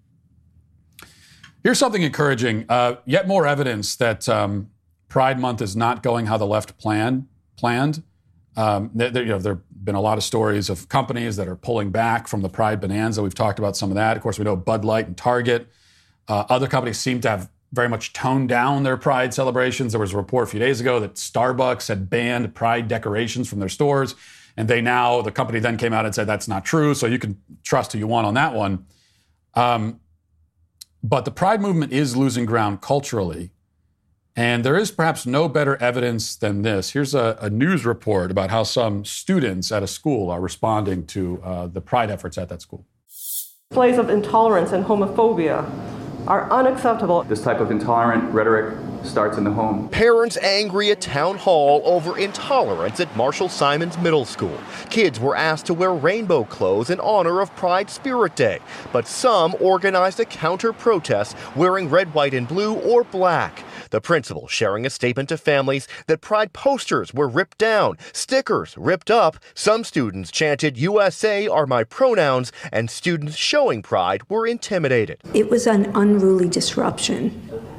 Here's something encouraging. Uh, yet more evidence that um, Pride Month is not going how the left plan, planned. Um, there, you know, there have been a lot of stories of companies that are pulling back from the Pride Bonanza. We've talked about some of that. Of course, we know Bud Light and Target. Uh, other companies seem to have very much toned down their Pride celebrations. There was a report a few days ago that Starbucks had banned Pride decorations from their stores. And they now, the company then came out and said that's not true. So you can trust who you want on that one. Um, but the Pride movement is losing ground culturally. And there is perhaps no better evidence than this. Here's a, a news report about how some students at a school are responding to uh, the Pride efforts at that school. Displays of intolerance and homophobia are unacceptable. This type of intolerant rhetoric starts in the home. Parents angry at town hall over intolerance at Marshall Simons Middle School. Kids were asked to wear rainbow clothes in honor of Pride Spirit Day, but some organized a counter-protest wearing red, white, and blue or black. The principal sharing a statement to families that Pride posters were ripped down, stickers ripped up. Some students chanted U S A are my pronouns, and students showing Pride were intimidated. It was an unruly disruption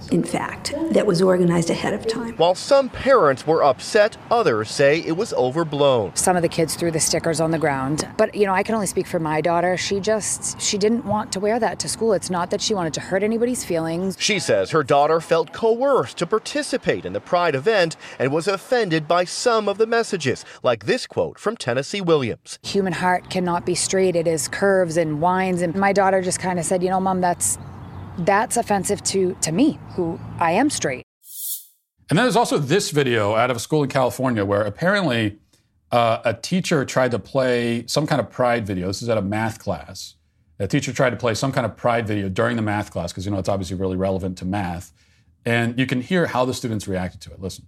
in fact, that was organized ahead of time. While some parents were upset, others say it was overblown. Some of the kids threw the stickers on the ground. But, you know, I can only speak for my daughter. She just, she didn't want to wear that to school. It's not that she wanted to hurt anybody's feelings. She says her daughter felt coerced to participate in the Pride event and was offended by some of the messages, like this quote from Tennessee Williams. Human heart cannot be straight. It is curves and winds. And my daughter just kind of said, you know, Mom, that's that's offensive to, to me, who I am straight. And then there's also this video out of a school in California where apparently uh, a teacher tried to play some kind of pride video. This is at a math class. A teacher tried to play some kind of pride video during the math class because, you know, it's obviously really relevant to math. And you can hear how the students reacted to it. Listen.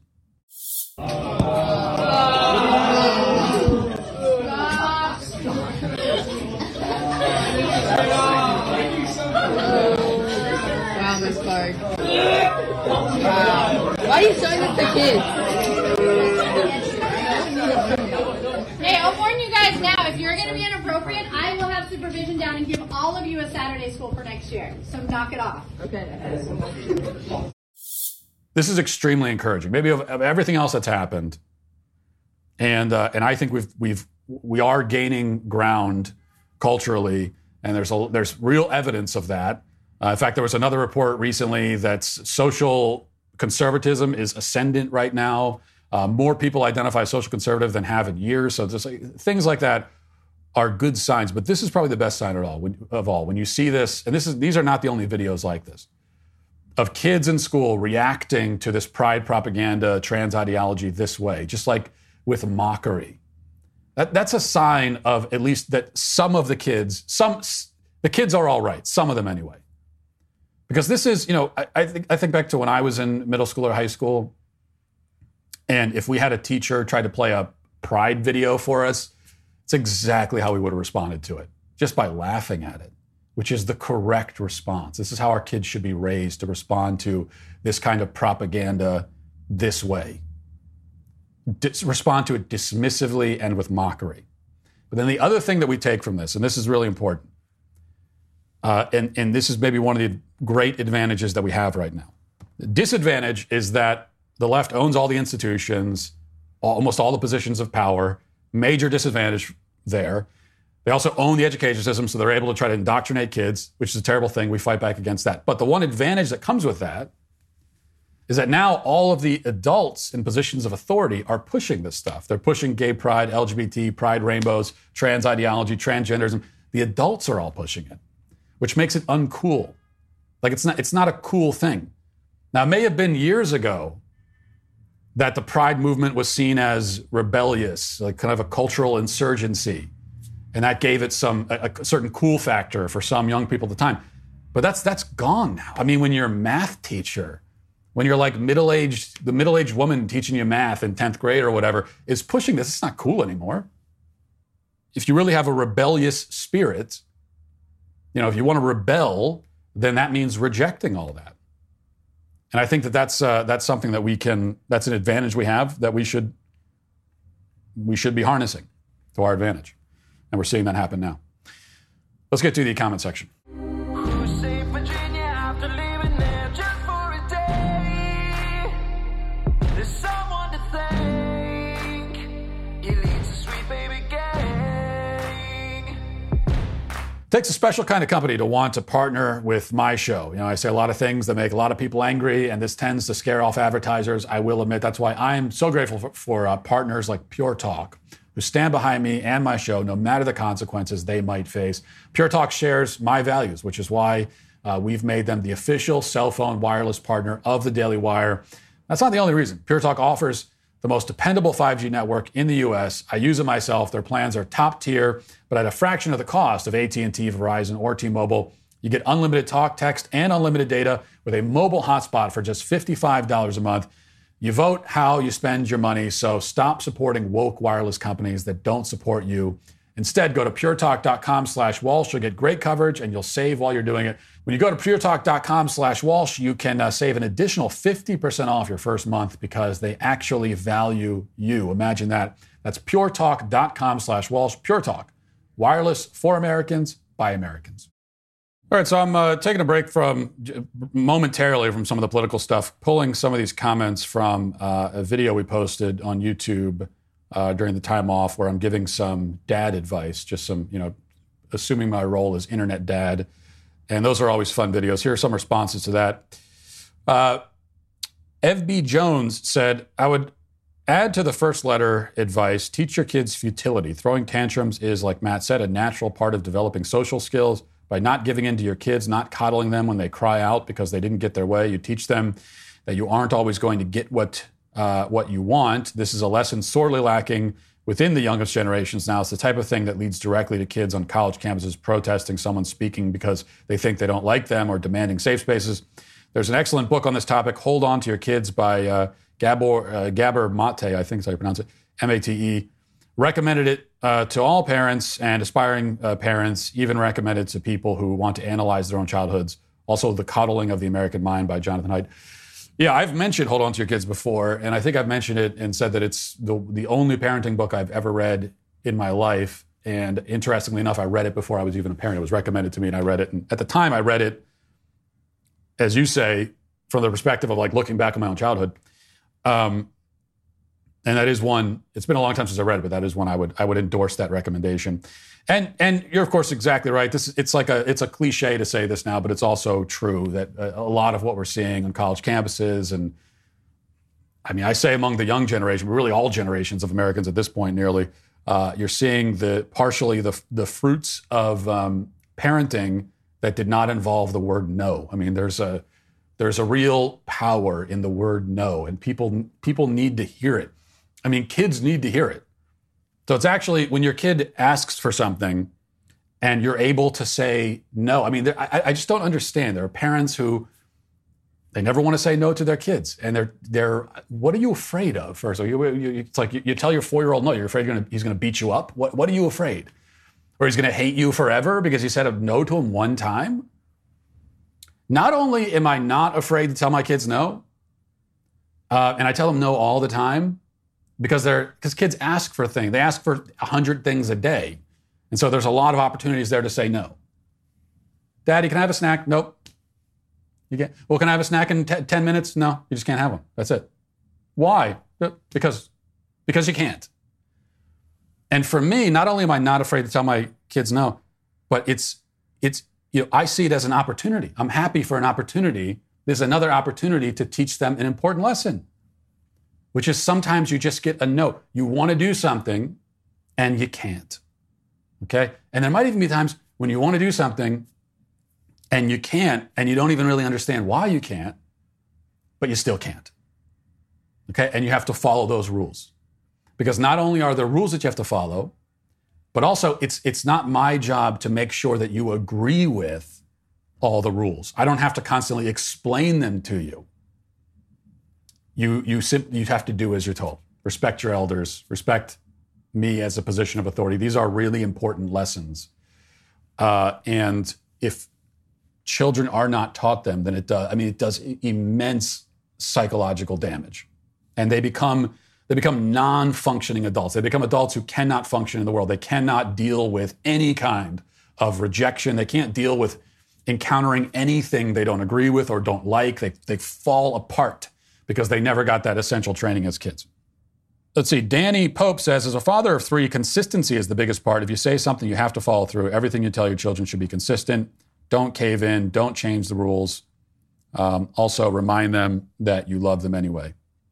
Wow, Miss Clark. Wow. Why are you showing this to kids? Hey, I'll warn you guys now, if you're going to be inappropriate, I will have supervision down and give all of you a Saturday school for next year. So knock it off. Okay. This is extremely encouraging. Maybe of, of everything else that's happened, and uh, and I think we've we've we are gaining ground culturally, and there's a, there's real evidence of that. Uh, in fact, there was another report recently that social conservatism is ascendant right now. Uh, more people identify social conservative than have in years. So just like, things like that are good signs. But this is probably the best sign at all when, of all. When you see this, and this is these are not the only videos like this, of kids in school reacting to this pride propaganda, trans ideology this way, just like with mockery. That, that's a sign of at least that some of the kids, some the kids are all right, some of them anyway. Because this is, you know, I, I think I think back to when I was in middle school or high school, and if we had a teacher try to play a pride video for us, it's exactly how we would have responded to it, just by laughing at it, which is the correct response. This is how our kids should be raised, to respond to this kind of propaganda this way. Dis- respond to it dismissively and with mockery. But then the other thing that we take from this, and this is really important, uh, and, and this is maybe one of the great advantages that we have right now. The disadvantage is that the left owns all the institutions, almost all the positions of power. Major disadvantage there. They also own the education system, so they're able to try to indoctrinate kids, which is a terrible thing. We fight back against that. But the one advantage that comes with that is that now all of the adults in positions of authority are pushing this stuff. They're pushing gay pride, L G B T, pride rainbows, trans ideology, transgenderism. The adults are all pushing it, which makes it uncool. Like it's not, it's not a cool thing. Now, it may have been years ago that the pride movement was seen as rebellious, like kind of a cultural insurgency. And that gave it some a, a certain cool factor for some young people at the time. But that's that's gone now. I mean, when you're a math teacher, when you're like middle-aged, the middle-aged woman teaching you math in tenth grade or whatever is pushing this, it's not cool anymore. If you really have a rebellious spirit, you know, if you want to rebel, then that means rejecting all of that. And I think that that's uh, that's something that we can, that's an advantage we have that we should we should be harnessing to our advantage. And we're seeing that happen now. Let's get to the comment section. It takes a special kind of company to want to partner with my show. You know, I say a lot of things that make a lot of people angry, and this tends to scare off advertisers. I will admit that's why I'm so grateful for, for uh, partners like Pure Talk, who stand behind me and my show no matter the consequences they might face. Pure Talk shares my values, which is why uh, we've made them the official cell phone wireless partner of the Daily Wire. That's not the only reason. Pure Talk offers the most dependable five G network in the U S. I use it myself. Their plans are top tier, but at a fraction of the cost of A T and T, Verizon, or T-Mobile. You get unlimited talk, text, and unlimited data with a mobile hotspot for just fifty-five dollars a month. You vote how you spend your money, so stop supporting woke wireless companies that don't support you. Instead, go to puretalk.com slash Walsh. You'll get great coverage, and you'll save while you're doing it. When you go to puretalk.com slash Walsh, you can uh, save an additional fifty percent off your first month because they actually value you. Imagine that. That's puretalk.com slash Walsh. Pure Talk. Wireless for Americans by Americans. All right, so I'm uh, taking a break from momentarily from some of the political stuff, pulling some of these comments from uh, a video we posted on YouTube uh, during the time off, where I'm giving some dad advice, just some, you know, assuming my role as internet dad. And those are always fun videos. Here are some responses to that. Uh, Ev B. Jones said, I would add to the first letter advice, teach your kids futility. Throwing tantrums is, like Matt said, a natural part of developing social skills. By not giving in to your kids, not coddling them when they cry out because they didn't get their way, you teach them that you aren't always going to get what uh, what you want. This is a lesson sorely lacking within the youngest generations now. It's the type of thing that leads directly to kids on college campuses protesting someone speaking because they think they don't like them or demanding safe spaces. There's an excellent book on this topic, Hold On to Your Kids, by uh, Gabor, uh, Gabor Mate, I think is how you pronounce it, M A T E. Recommended it uh, to all parents and aspiring uh, parents, even recommended to people who want to analyze their own childhoods. Also, The Coddling of the American Mind by Jonathan Haidt. Yeah, I've mentioned Hold On to Your Kids before, and I think I've mentioned it and said that it's the, the only parenting book I've ever read in my life. And interestingly enough, I read it before I was even a parent. It was recommended to me, and I read it. And at the time, I read it, as you say, from the perspective of like looking back on my own childhood. Um, And that is one, it's been a long time since I read it, but that is one I would I would endorse that recommendation. And and you're of course exactly right. This it's like a it's a cliche to say this now, but it's also true that a, a lot of what we're seeing on college campuses, and I mean I say among the young generation, but really all generations of Americans at this point nearly, uh, you're seeing the partially the the fruits of um, parenting that did not involve the word no. I mean there's a there's a real power in the word no, and people people need to hear it. I mean, kids need to hear it. So it's actually when your kid asks for something and you're able to say no. I mean, I, I just don't understand. There are parents who, they never want to say no to their kids. And they're, they're what are you afraid of? First, so you, you, it's like you, you tell your four-year-old no, you're afraid you're gonna, he's going to beat you up. What, what are you afraid? Or he's going to hate you forever because you said a no to him one time? Not only am I not afraid to tell my kids no, uh, and I tell them no all the time, because they're because kids ask for things. They ask for a hundred things a day. And so there's a lot of opportunities there to say no. Daddy, can I have a snack? Nope. You can't. Well, can I have a snack in t- ten minutes? No, you just can't have one. That's it. Why? Because, because you can't. And for me, not only am I not afraid to tell my kids no, but it's, it's you know, I see it as an opportunity. I'm happy for an opportunity. There's another opportunity to teach them an important lesson, which is sometimes you just get a no. You want to do something and you can't, okay? And there might even be times when you want to do something and you can't, and you don't even really understand why you can't, but you still can't, okay? And you have to follow those rules. Because not only are there rules that you have to follow, but also it's it's not my job to make sure that you agree with all the rules. I don't have to constantly explain them to you. You you simply you have to do as you're told. Respect your elders. Respect me as a position of authority. These are really important lessons. Uh, and if children are not taught them, then it does. I mean, it does immense psychological damage, and they become they become non-functioning adults. They become adults who cannot function in the world. They cannot deal with any kind of rejection. They can't deal with encountering anything they don't agree with or don't like. They they fall apart because they never got that essential training as kids. Let's see. Danny Pope says, as a father of three, consistency is the biggest part. If you say something, you have to follow through. Everything you tell your children should be consistent. Don't cave in. Don't change the rules. Um, also, remind them that you love them anyway.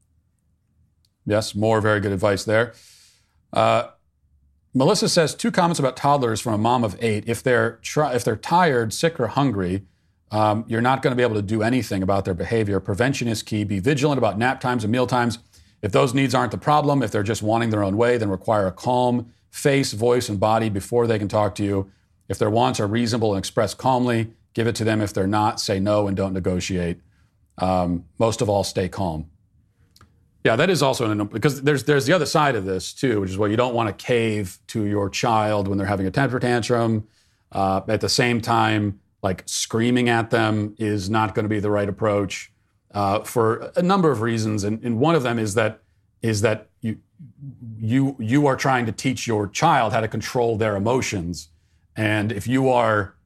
Yes, more very good advice there. Uh, Melissa says, two comments about toddlers from a mom of eight. If they're try- if they're tired, sick, or hungry, um, you're not going to be able to do anything about their behavior. Prevention is key. Be vigilant about nap times and meal times. If those needs aren't the problem, if they're just wanting their own way, then require a calm face, voice, and body before they can talk to you. If their wants are reasonable and expressed calmly, give it to them. If they're not, say no and don't negotiate. Um, most of all, stay calm. Yeah, that is also an, because there's there's the other side of this too, which is where you don't want to cave to your child when they're having a temper tantrum. Uh, at the same time, like screaming at them is not going to be the right approach uh, for a number of reasons, and, and one of them is that is that you you you are trying to teach your child how to control their emotions, and if you are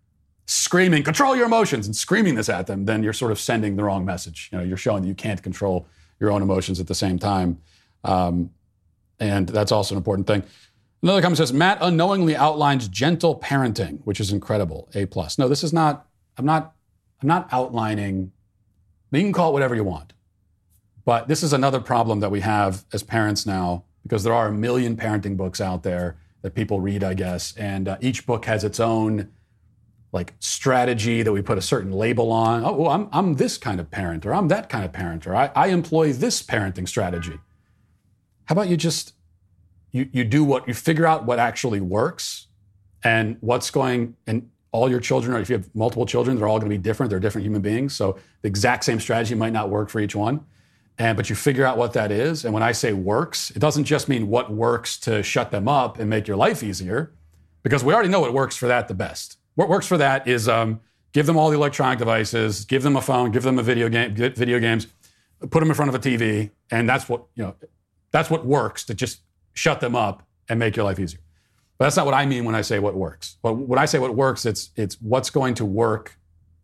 screaming, control your emotions, and screaming this at them, then you're sort of sending the wrong message. You know, you're showing that you can't control your own emotions at the same time. Um, and that's also an important thing. Another comment says, Matt unknowingly outlines gentle parenting, which is incredible. A plus. No, this is not, I'm not, I'm not outlining, you can call it whatever you want. But this is another problem that we have as parents now, because there are a million parenting books out there that people read, I guess. And uh, each book has its own like strategy that we put a certain label on. Oh, well, I'm, I'm this kind of parent, or I'm that kind of parent, or I, I employ this parenting strategy. How about you just, you, you do what, you figure out what actually works and what's going, and all your children, or if you have multiple children, they're all going to be different. They're different human beings. So the exact same strategy might not work for each one. And, but you figure out what that is. And when I say works, it doesn't just mean what works to shut them up and make your life easier, because we already know what works for that the best. What works for that is um, give them all the electronic devices, give them a phone, give them a video game, video games, put them in front of a T V, and that's what, you know, that's what works to just shut them up and make your life easier. But that's not what I mean when I say what works. But when I say what works, it's it's what's going to work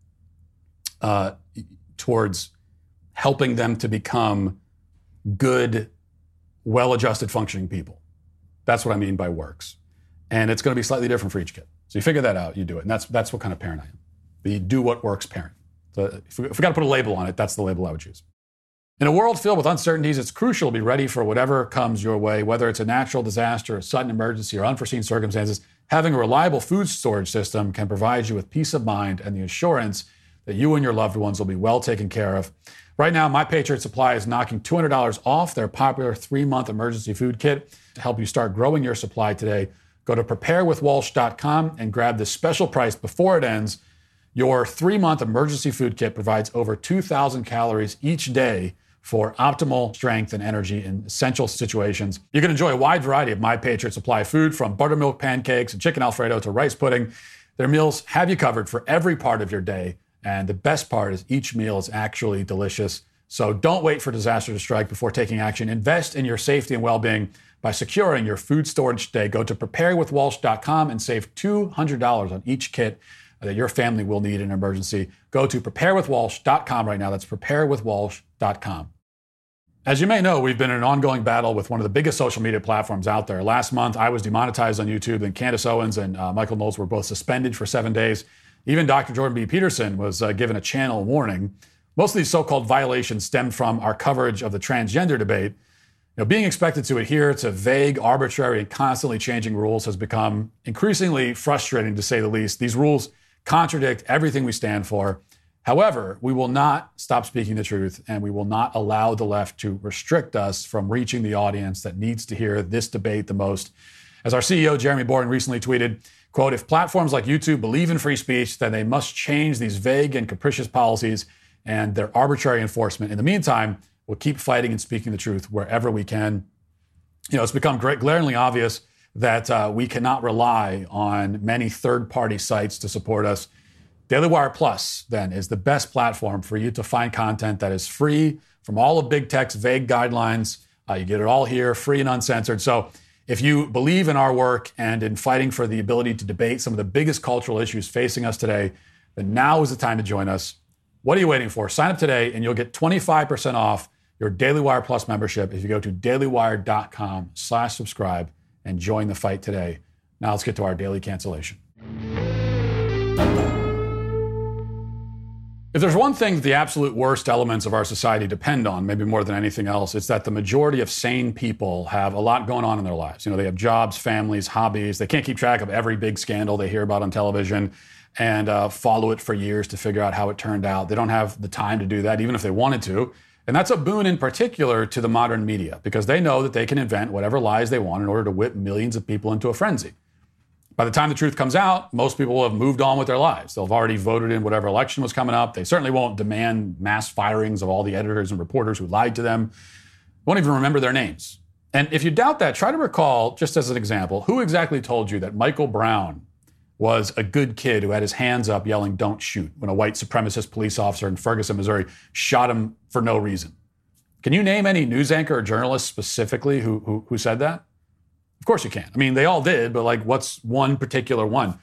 uh, towards helping them to become good, well-adjusted, functioning people. That's what I mean by works. And it's going to be slightly different for each kid. So you figure that out, you do it. And that's that's what kind of parent I am. The do what works parent. So if we, if we got to put a label on it, that's the label I would choose. In a world filled with uncertainties, it's crucial to be ready for whatever comes your way, whether it's a natural disaster, a sudden emergency, or unforeseen circumstances. Having a reliable food storage system can provide you with peace of mind and the assurance that you and your loved ones will be well taken care of. Right now, My Patriot Supply is knocking two hundred dollars off their popular three-month emergency food kit to help you start growing your supply today. Go to prepare with walsh dot com and grab this special price before it ends. Your three-month emergency food kit provides over two thousand calories each day for optimal strength and energy in essential situations. You can enjoy a wide variety of My Patriot Supply food, from buttermilk pancakes and chicken Alfredo to rice pudding. Their meals have you covered for every part of your day. And the best part is each meal is actually delicious. So don't wait for disaster to strike before taking action. Invest in your safety and well-being by securing your food storage today. Go to prepare with walsh dot com and save two hundred dollars on each kit that your family will need in an emergency. Go to prepare with walsh dot com right now. That's prepare with walsh dot com. As you may know, we've been in an ongoing battle with one of the biggest social media platforms out there. Last month, I was demonetized on YouTube, and Candace Owens and uh, Michael Knowles were both suspended for seven days. Even Doctor Jordan B. Peterson was uh, given a channel warning. Most of these so-called violations stemmed from our coverage of the transgender debate. You know, being expected to adhere to vague, arbitrary, and constantly changing rules has become increasingly frustrating, to say the least. These rules contradict everything we stand for. However, we will not stop speaking the truth, and we will not allow the left to restrict us from reaching the audience that needs to hear this debate the most. As our C E O, Jeremy Boring, recently tweeted, quote, if platforms like YouTube believe in free speech, then they must change these vague and capricious policies and their arbitrary enforcement. In the meantime, we'll keep fighting and speaking the truth wherever we can. You know, it's become great, glaringly obvious that uh, we cannot rely on many third-party sites to support us. Daily Wire Plus, then, is the best platform for you to find content that is free from all of big tech's vague guidelines. Uh, you get it all here, free and uncensored. So if you believe in our work and in fighting for the ability to debate some of the biggest cultural issues facing us today, then now is the time to join us. What are you waiting for? Sign up today and you'll get twenty-five percent off your Daily Wire Plus membership if you go to dailywire dot com slash subscribe and join the fight today. Now let's get to our daily cancellation. If there's one thing that the absolute worst elements of our society depend on, maybe more than anything else, it's that the majority of sane people have a lot going on in their lives. You know, they have jobs, families, hobbies. They can't keep track of every big scandal they hear about on television and uh, follow it for years to figure out how it turned out. They don't have the time to do that, even if they wanted to. And that's a boon in particular to the modern media, because they know that they can invent whatever lies they want in order to whip millions of people into a frenzy. By the time the truth comes out, most people will have moved on with their lives. They'll have already voted in whatever election was coming up. They certainly won't demand mass firings of all the editors and reporters who lied to them. Won't even remember their names. And if you doubt that, try to recall, just as an example, who exactly told you that Michael Brown was a good kid who had his hands up yelling, "Don't shoot," when a white supremacist police officer in Ferguson, Missouri shot him for no reason. Can you name any news anchor or journalist specifically who, who, who said that? Of course you can. I mean, they all did, but like, what's one particular one?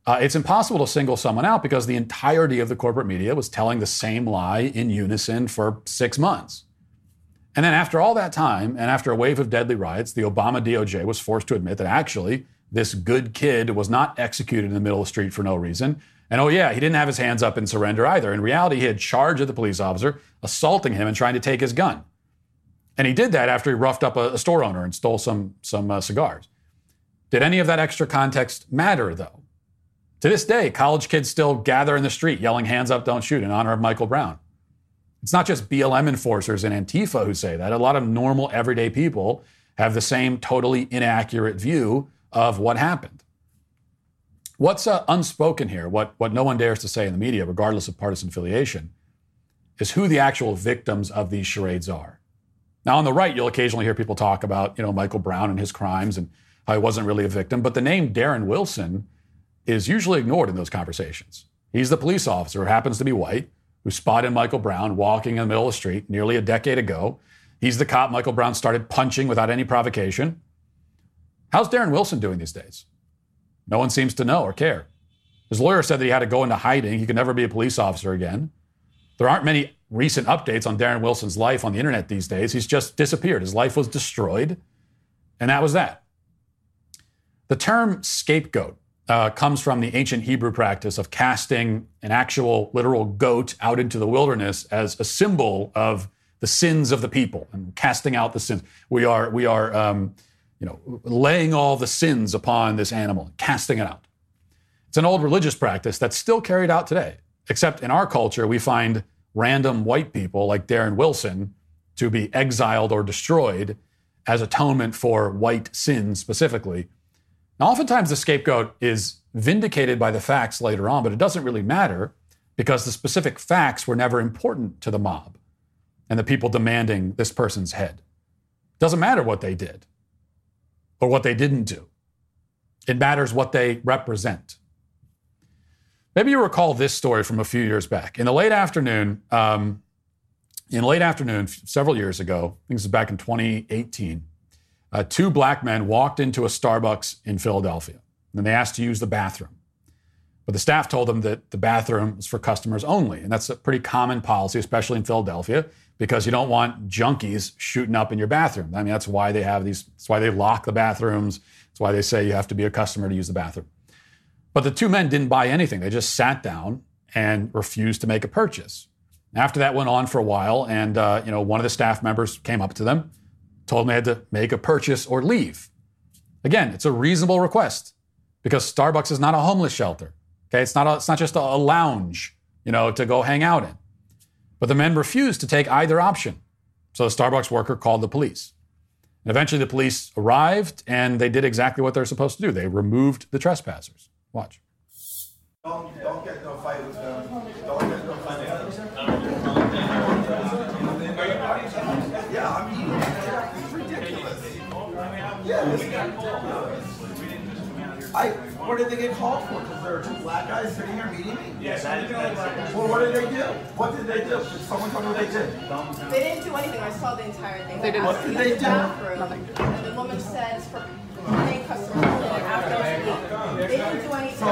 Uh, it's impossible to single someone out because the entirety of the corporate media was telling the same lie in unison for six months. And then after all that time, and after a wave of deadly riots, the Obama D O J was forced to admit that actually this good kid was not executed in the middle of the street for no reason. And oh yeah, he didn't have his hands up in surrender either. In reality, he had charge of the police officer, assaulting him and trying to take his gun. And he did that after he roughed up a, a store owner and stole some, some uh, cigars. Did any of that extra context matter, though? To this day, college kids still gather in the street yelling, hands up, don't shoot, in honor of Michael Brown. It's not just B L M enforcers and Antifa who say that. A lot of normal, everyday people have the same totally inaccurate view of what happened. What's uh, unspoken here, what, what no one dares to say in the media, regardless of partisan affiliation, is who the actual victims of these charades are. Now, on the right, you'll occasionally hear people talk about, you know, Michael Brown and his crimes and how he wasn't really a victim, but the name Darren Wilson is usually ignored in those conversations. He's the police officer who happens to be white, who spotted Michael Brown walking in the middle of the street nearly a decade ago. He's the cop Michael Brown started punching without any provocation. How's Darren Wilson doing these days? No one seems to know or care. His lawyer said that he had to go into hiding. He could never be a police officer again. There aren't many recent updates on Darren Wilson's life on the internet these days. He's just disappeared. His life was destroyed, and that was that. The term scapegoat uh, comes from the ancient Hebrew practice of casting an actual literal goat out into the wilderness as a symbol of the sins of the people and casting out the sins. We are, we are, um, you know, laying all the sins upon this animal, casting it out. It's an old religious practice that's still carried out today, except in our culture, we find random white people like Darren Wilson to be exiled or destroyed as atonement for white sins specifically. Now, oftentimes the scapegoat is vindicated by the facts later on, but it doesn't really matter because the specific facts were never important to the mob and the people demanding this person's head. It doesn't matter what they did or what they didn't do. It matters what they represent. Maybe you recall this story from a few years back. In the late afternoon, um, in late afternoon, several years ago, I think this is back in twenty eighteen, uh, two black men walked into a Starbucks in Philadelphia. And they asked to use the bathroom. But the staff told them that the bathroom was for customers only. And that's a pretty common policy, especially in Philadelphia, because you don't want junkies shooting up in your bathroom. I mean, that's why they have these, that's why they lock the bathrooms. That's why they say you have to be a customer to use the bathroom. But the two men didn't buy anything. They just sat down and refused to make a purchase. After that went on for a while, and uh, you know, one of the staff members came up to them, told them they had to make a purchase or leave. Again, it's a reasonable request because Starbucks is not a homeless shelter. Okay, it's not a, it's not just a, a lounge, you know, to go hang out in. But the men refused to take either option. So the Starbucks worker called the police. And eventually the police arrived and they did exactly what they're supposed to do. They removed the trespassers. Watch. Don't, don't get no fight with them. Don't get no fight with them. Yeah, I mean, it's ridiculous. Yeah, this I, what did they get called for? Because there are two black guys sitting here meeting me? Yes. Well, what did they do? What did they do? Did someone tell me what they did? They didn't do anything. I saw the entire thing. They did. What did they do? Nothing. And the woman said it's for paying customers only after they leave. They didn't do anything.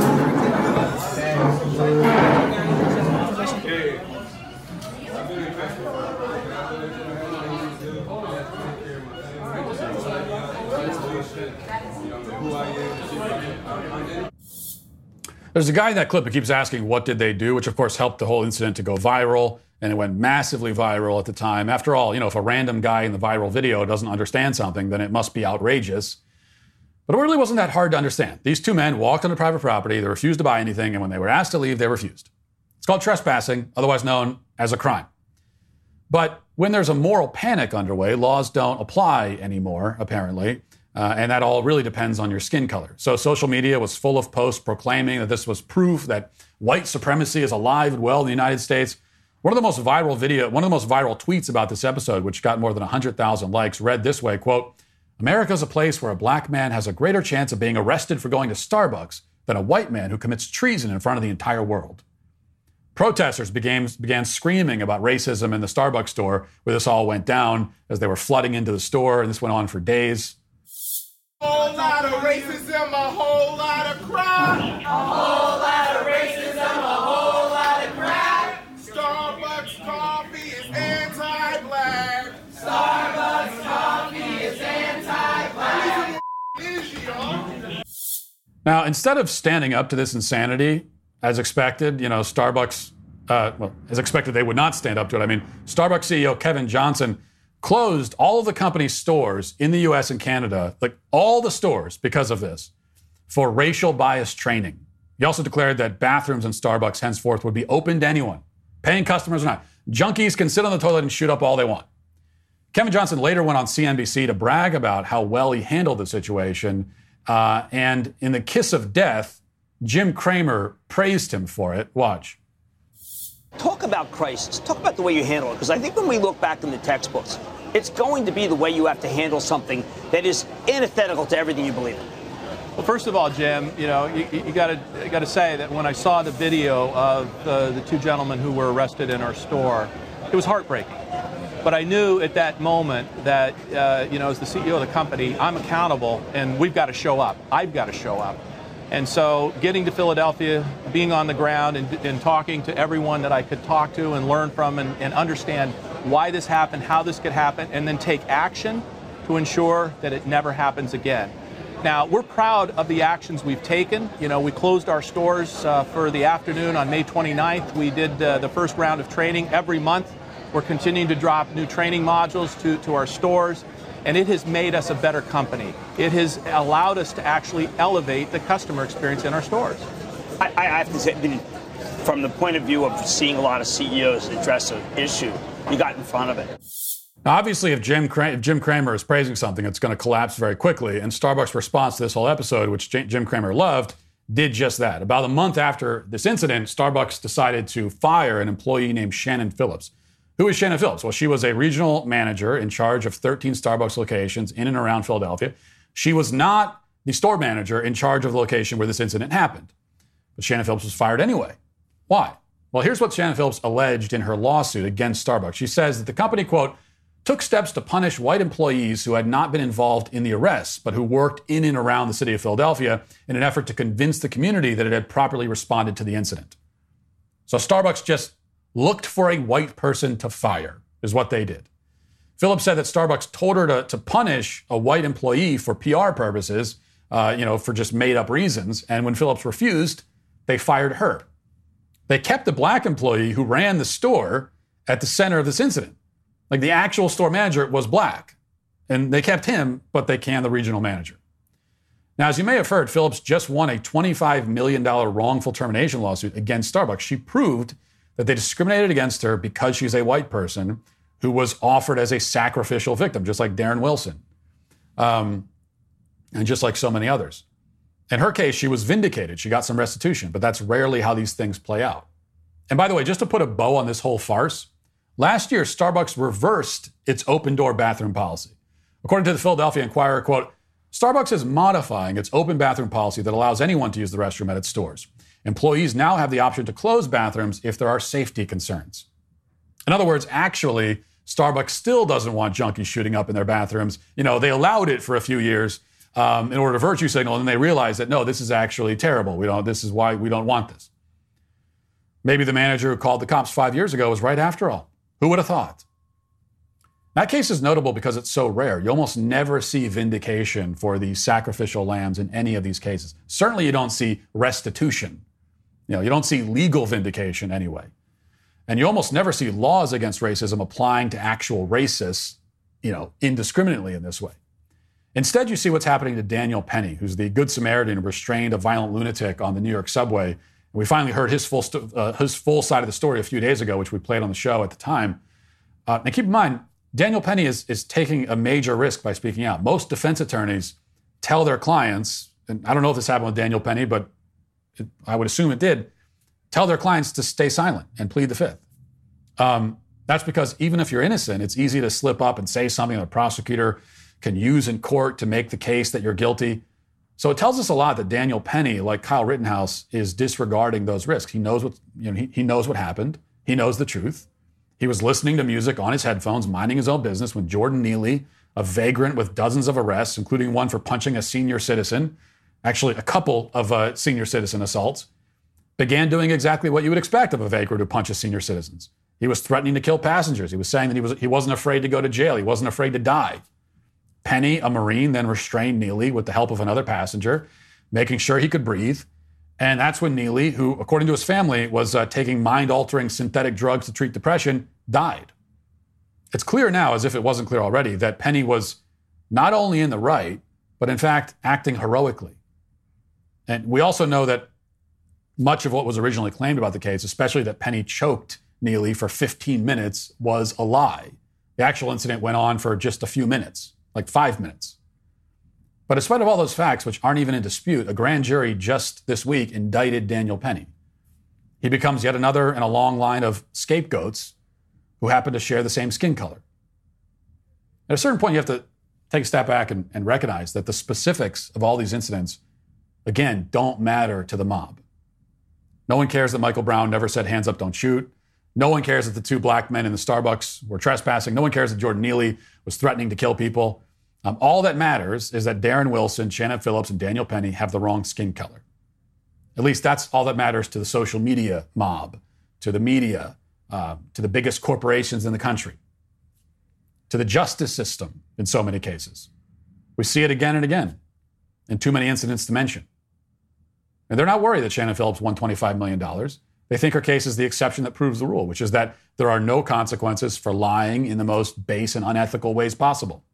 There's a guy in that clip who keeps asking, what did they do? Which, of course, helped the whole incident to go viral. And it went massively viral at the time. After all, you know, if a random guy in the viral video doesn't understand something, then it must be outrageous. But it really wasn't that hard to understand. These two men walked onto private property. They refused to buy anything. And when they were asked to leave, they refused. It's called trespassing, otherwise known as a crime. But when there's a moral panic underway, laws don't apply anymore, apparently. Uh, and that all really depends on your skin color. So social media was full of posts proclaiming that this was proof that white supremacy is alive and well in the United States. One of the most viral video, one of the most viral tweets about this episode, which got more than one hundred thousand likes, read this way, quote, "America's a place where a black man has a greater chance of being arrested for going to Starbucks than a white man who commits treason in front of the entire world." Protesters began, began screaming about racism in the Starbucks store where this all went down as they were flooding into the store, and this went on for days. A whole lot of racism, a whole lot of crime, a Now, instead of standing up to this insanity, as expected, you know, Starbucks, uh, well, as expected, they would not stand up to it. I mean, Starbucks C E O Kevin Johnson closed all of the company's stores in the U S and Canada, like all the stores because of this, for racial bias training. He also declared that bathrooms in Starbucks henceforth would be open to anyone, paying customers or not. Junkies can sit on the toilet and shoot up all they want. Kevin Johnson later went on C N B C to brag about how well he handled the situation. Uh, and in the kiss of death, Jim Cramer praised him for it. Watch. Talk about crisis. Talk about the way you handle it. Because I think when we look back in the textbooks, it's going to be the way you have to handle something that is antithetical to everything you believe in. Well, first of all, Jim, you know, you, you got to got to say that when I saw the video of uh, the two gentlemen who were arrested in our store, it was heartbreaking. But I knew at that moment that, uh, you know, as the C E O of the company, I'm accountable, and we've got to show up. I've got to show up. And so getting to Philadelphia, being on the ground and, and talking to everyone that I could talk to and learn from and, and understand why this happened, how this could happen, and then take action to ensure that it never happens again. Now, we're proud of the actions we've taken. You know, we closed our stores uh, for the afternoon on May twenty-ninth. We did uh, the first round of training every month. We're continuing to drop new training modules to, to our stores. And it has made us a better company. It has allowed us to actually elevate the customer experience in our stores. I, I have to say, from the point of view of seeing a lot of C E Os address an issue, you got in front of it. Now, obviously, if Jim, Cram- if Jim Cramer is praising something, it's going to collapse very quickly. And Starbucks' response to this whole episode, which J- Jim Cramer loved, did just that. About a month after this incident, Starbucks decided to fire an employee named Shannon Phillips. Who is Shannon Phillips? Well, she was a regional manager in charge of thirteen Starbucks locations in and around Philadelphia. She was not the store manager in charge of the location where this incident happened. But Shannon Phillips was fired anyway. Why? Well, here's what Shannon Phillips alleged in her lawsuit against Starbucks. She says that the company, quote, took steps to punish white employees who had not been involved in the arrests, but who worked in and around the city of Philadelphia in an effort to convince the community that it had properly responded to the incident. So Starbucks just looked for a white person to fire, is what they did. Phillips said that Starbucks told her to, to punish a white employee for P R purposes, uh, you know, for just made-up reasons. And when Phillips refused, they fired her. They kept the black employee who ran the store at the center of this incident. Like, the actual store manager was black. And they kept him, but they canned the regional manager. Now, as you may have heard, Phillips just won a twenty-five million dollars wrongful termination lawsuit against Starbucks. She proved that they discriminated against her because she's a white person who was offered as a sacrificial victim, just like Darren Wilson, um, and just like so many others. In her case, she was vindicated. She got some restitution, but that's rarely how these things play out. And by the way, just to put a bow on this whole farce, last year, Starbucks reversed its open-door bathroom policy. According to the Philadelphia Inquirer, quote, Starbucks is modifying its open bathroom policy that allows anyone to use the restroom at its stores. Employees now have the option to close bathrooms if there are safety concerns. In other words, actually, Starbucks still doesn't want junkies shooting up in their bathrooms. You know, they allowed it for a few years um, in order to virtue signal, and then they realized that, no, this is actually terrible. We don't, this is why we don't want this. Maybe the manager who called the cops five years ago was right after all. Who would have thought? That case is notable because it's so rare. You almost never see vindication for the sacrificial lambs in any of these cases. Certainly you don't see restitution. You know, you don't see legal vindication anyway. And you almost never see laws against racism applying to actual racists, you know, indiscriminately in this way. Instead, you see what's happening to Daniel Penny, who's the Good Samaritan who restrained a violent lunatic on the New York subway. And we finally heard his full, st- uh, his full side of the story a few days ago, which we played on the show at the time. Uh, now, keep in mind, Daniel Penny is, is taking a major risk by speaking out. Most defense attorneys tell their clients, and I don't know if this happened with Daniel Penny, but it, I would assume it did, tell their clients to stay silent and plead the fifth. Um, that's because even if you're innocent, it's easy to slip up and say something that a prosecutor can use in court to make the case that you're guilty. So it tells us a lot that Daniel Penny, like Kyle Rittenhouse, is disregarding those risks. He knows what, you know, he, he knows what happened. He knows the truth. He was listening to music on his headphones, minding his own business, when Jordan Neely, a vagrant with dozens of arrests, including one for punching a senior citizen, actually a couple of uh, senior citizen assaults, began doing exactly what you would expect of a vagrant who punches senior citizens. He was threatening to kill passengers. He was saying that he, was, he wasn't afraid to go to jail. He wasn't afraid to die. Penny, a Marine, then restrained Neely with the help of another passenger. making sure he could breathe. And that's when Neely, who, according to his family, was uh, taking mind-altering synthetic drugs to treat depression, died. It's clear now, as if it wasn't clear already, that Penny was not only in the right, but in fact acting heroically. And we also know that much of what was originally claimed about the case, especially that Penny choked Neely for fifteen minutes, was a lie. The actual incident went on for just a few minutes, like five minutes. But in spite of all those facts, which aren't even in dispute, a grand jury just this week indicted Daniel Penny. He becomes yet another in a long line of scapegoats who happen to share the same skin color. At a certain point, you have to take a step back and, and recognize that the specifics of all these incidents, again, don't matter to the mob. No one cares that Michael Brown never said, "Hands up, don't shoot." No one cares that the two black men in the Starbucks were trespassing. No one cares that Jordan Neely was threatening to kill people. Um, all that matters is that Darren Wilson, Shannon Phillips, and Daniel Penny have the wrong skin color. At least that's all that matters to the social media mob, to the media, uh, to the biggest corporations in the country, to the justice system in so many cases. We see it again and again in too many incidents to mention. And they're not worried that Shannon Phillips won twenty-five million dollars. They think her case is the exception that proves the rule, which is that there are no consequences for lying in the most base and unethical ways possible.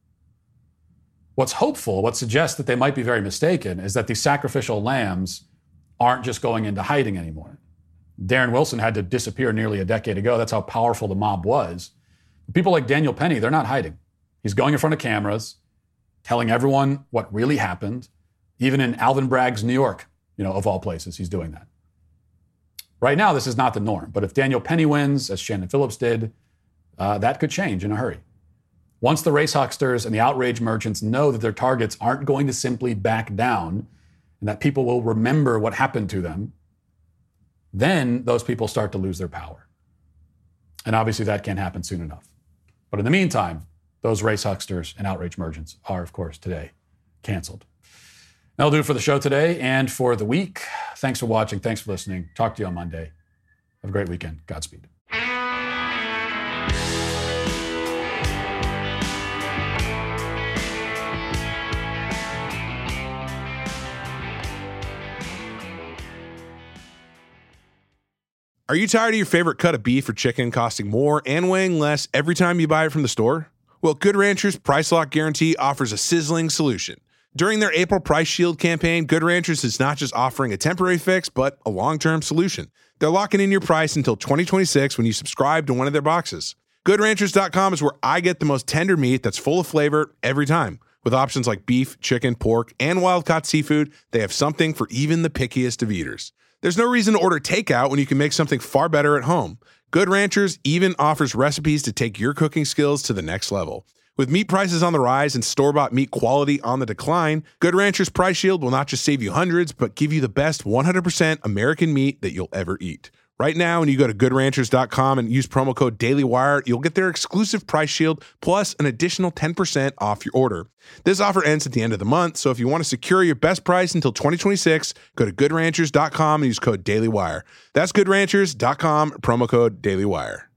What's hopeful, what suggests that they might be very mistaken, is that these sacrificial lambs aren't just going into hiding anymore. Darren Wilson had to disappear nearly a decade ago. That's how powerful the mob was. People like Daniel Penny, they're not hiding. He's going in front of cameras, telling everyone what really happened. Even in Alvin Bragg's New York, you know, of all places, he's doing that. Right now, this is not the norm. But if Daniel Penny wins, as Shannon Phillips did, uh, that could change in a hurry. Once the race hucksters and the outrage merchants know that their targets aren't going to simply back down and that people will remember what happened to them, then those people start to lose their power. And obviously that can't happen soon enough. But in the meantime, those race hucksters and outrage merchants are, of course, today canceled. That'll do it for the show today and for the week. Thanks for watching. Thanks for listening. Talk to you on Monday. Have a great weekend. Godspeed. Are you tired of your favorite cut of beef or chicken costing more and weighing less every time you buy it from the store? Well, Good Ranchers Price Lock Guarantee offers a sizzling solution. During their April Price Shield campaign, Good Ranchers is not just offering a temporary fix, but a long-term solution. They're locking in your price until twenty twenty-six when you subscribe to one of their boxes. good ranchers dot com is where I get the most tender meat that's full of flavor every time. With options like beef, chicken, pork, and wild-caught seafood, they have something for even the pickiest of eaters. There's no reason to order takeout when you can make something far better at home. Good Ranchers even offers recipes to take your cooking skills to the next level. With meat prices on the rise and store-bought meat quality on the decline, Good Ranchers Price Shield will not just save you hundreds, but give you the best one hundred percent American meat that you'll ever eat. Right now, when you go to good ranchers dot com and use promo code DailyWire, you'll get their exclusive Price Shield plus an additional ten percent off your order. This offer ends at the end of the month, so if you want to secure your best price until twenty twenty-six, go to good ranchers dot com and use code DailyWire. That's good ranchers dot com, promo code DailyWire.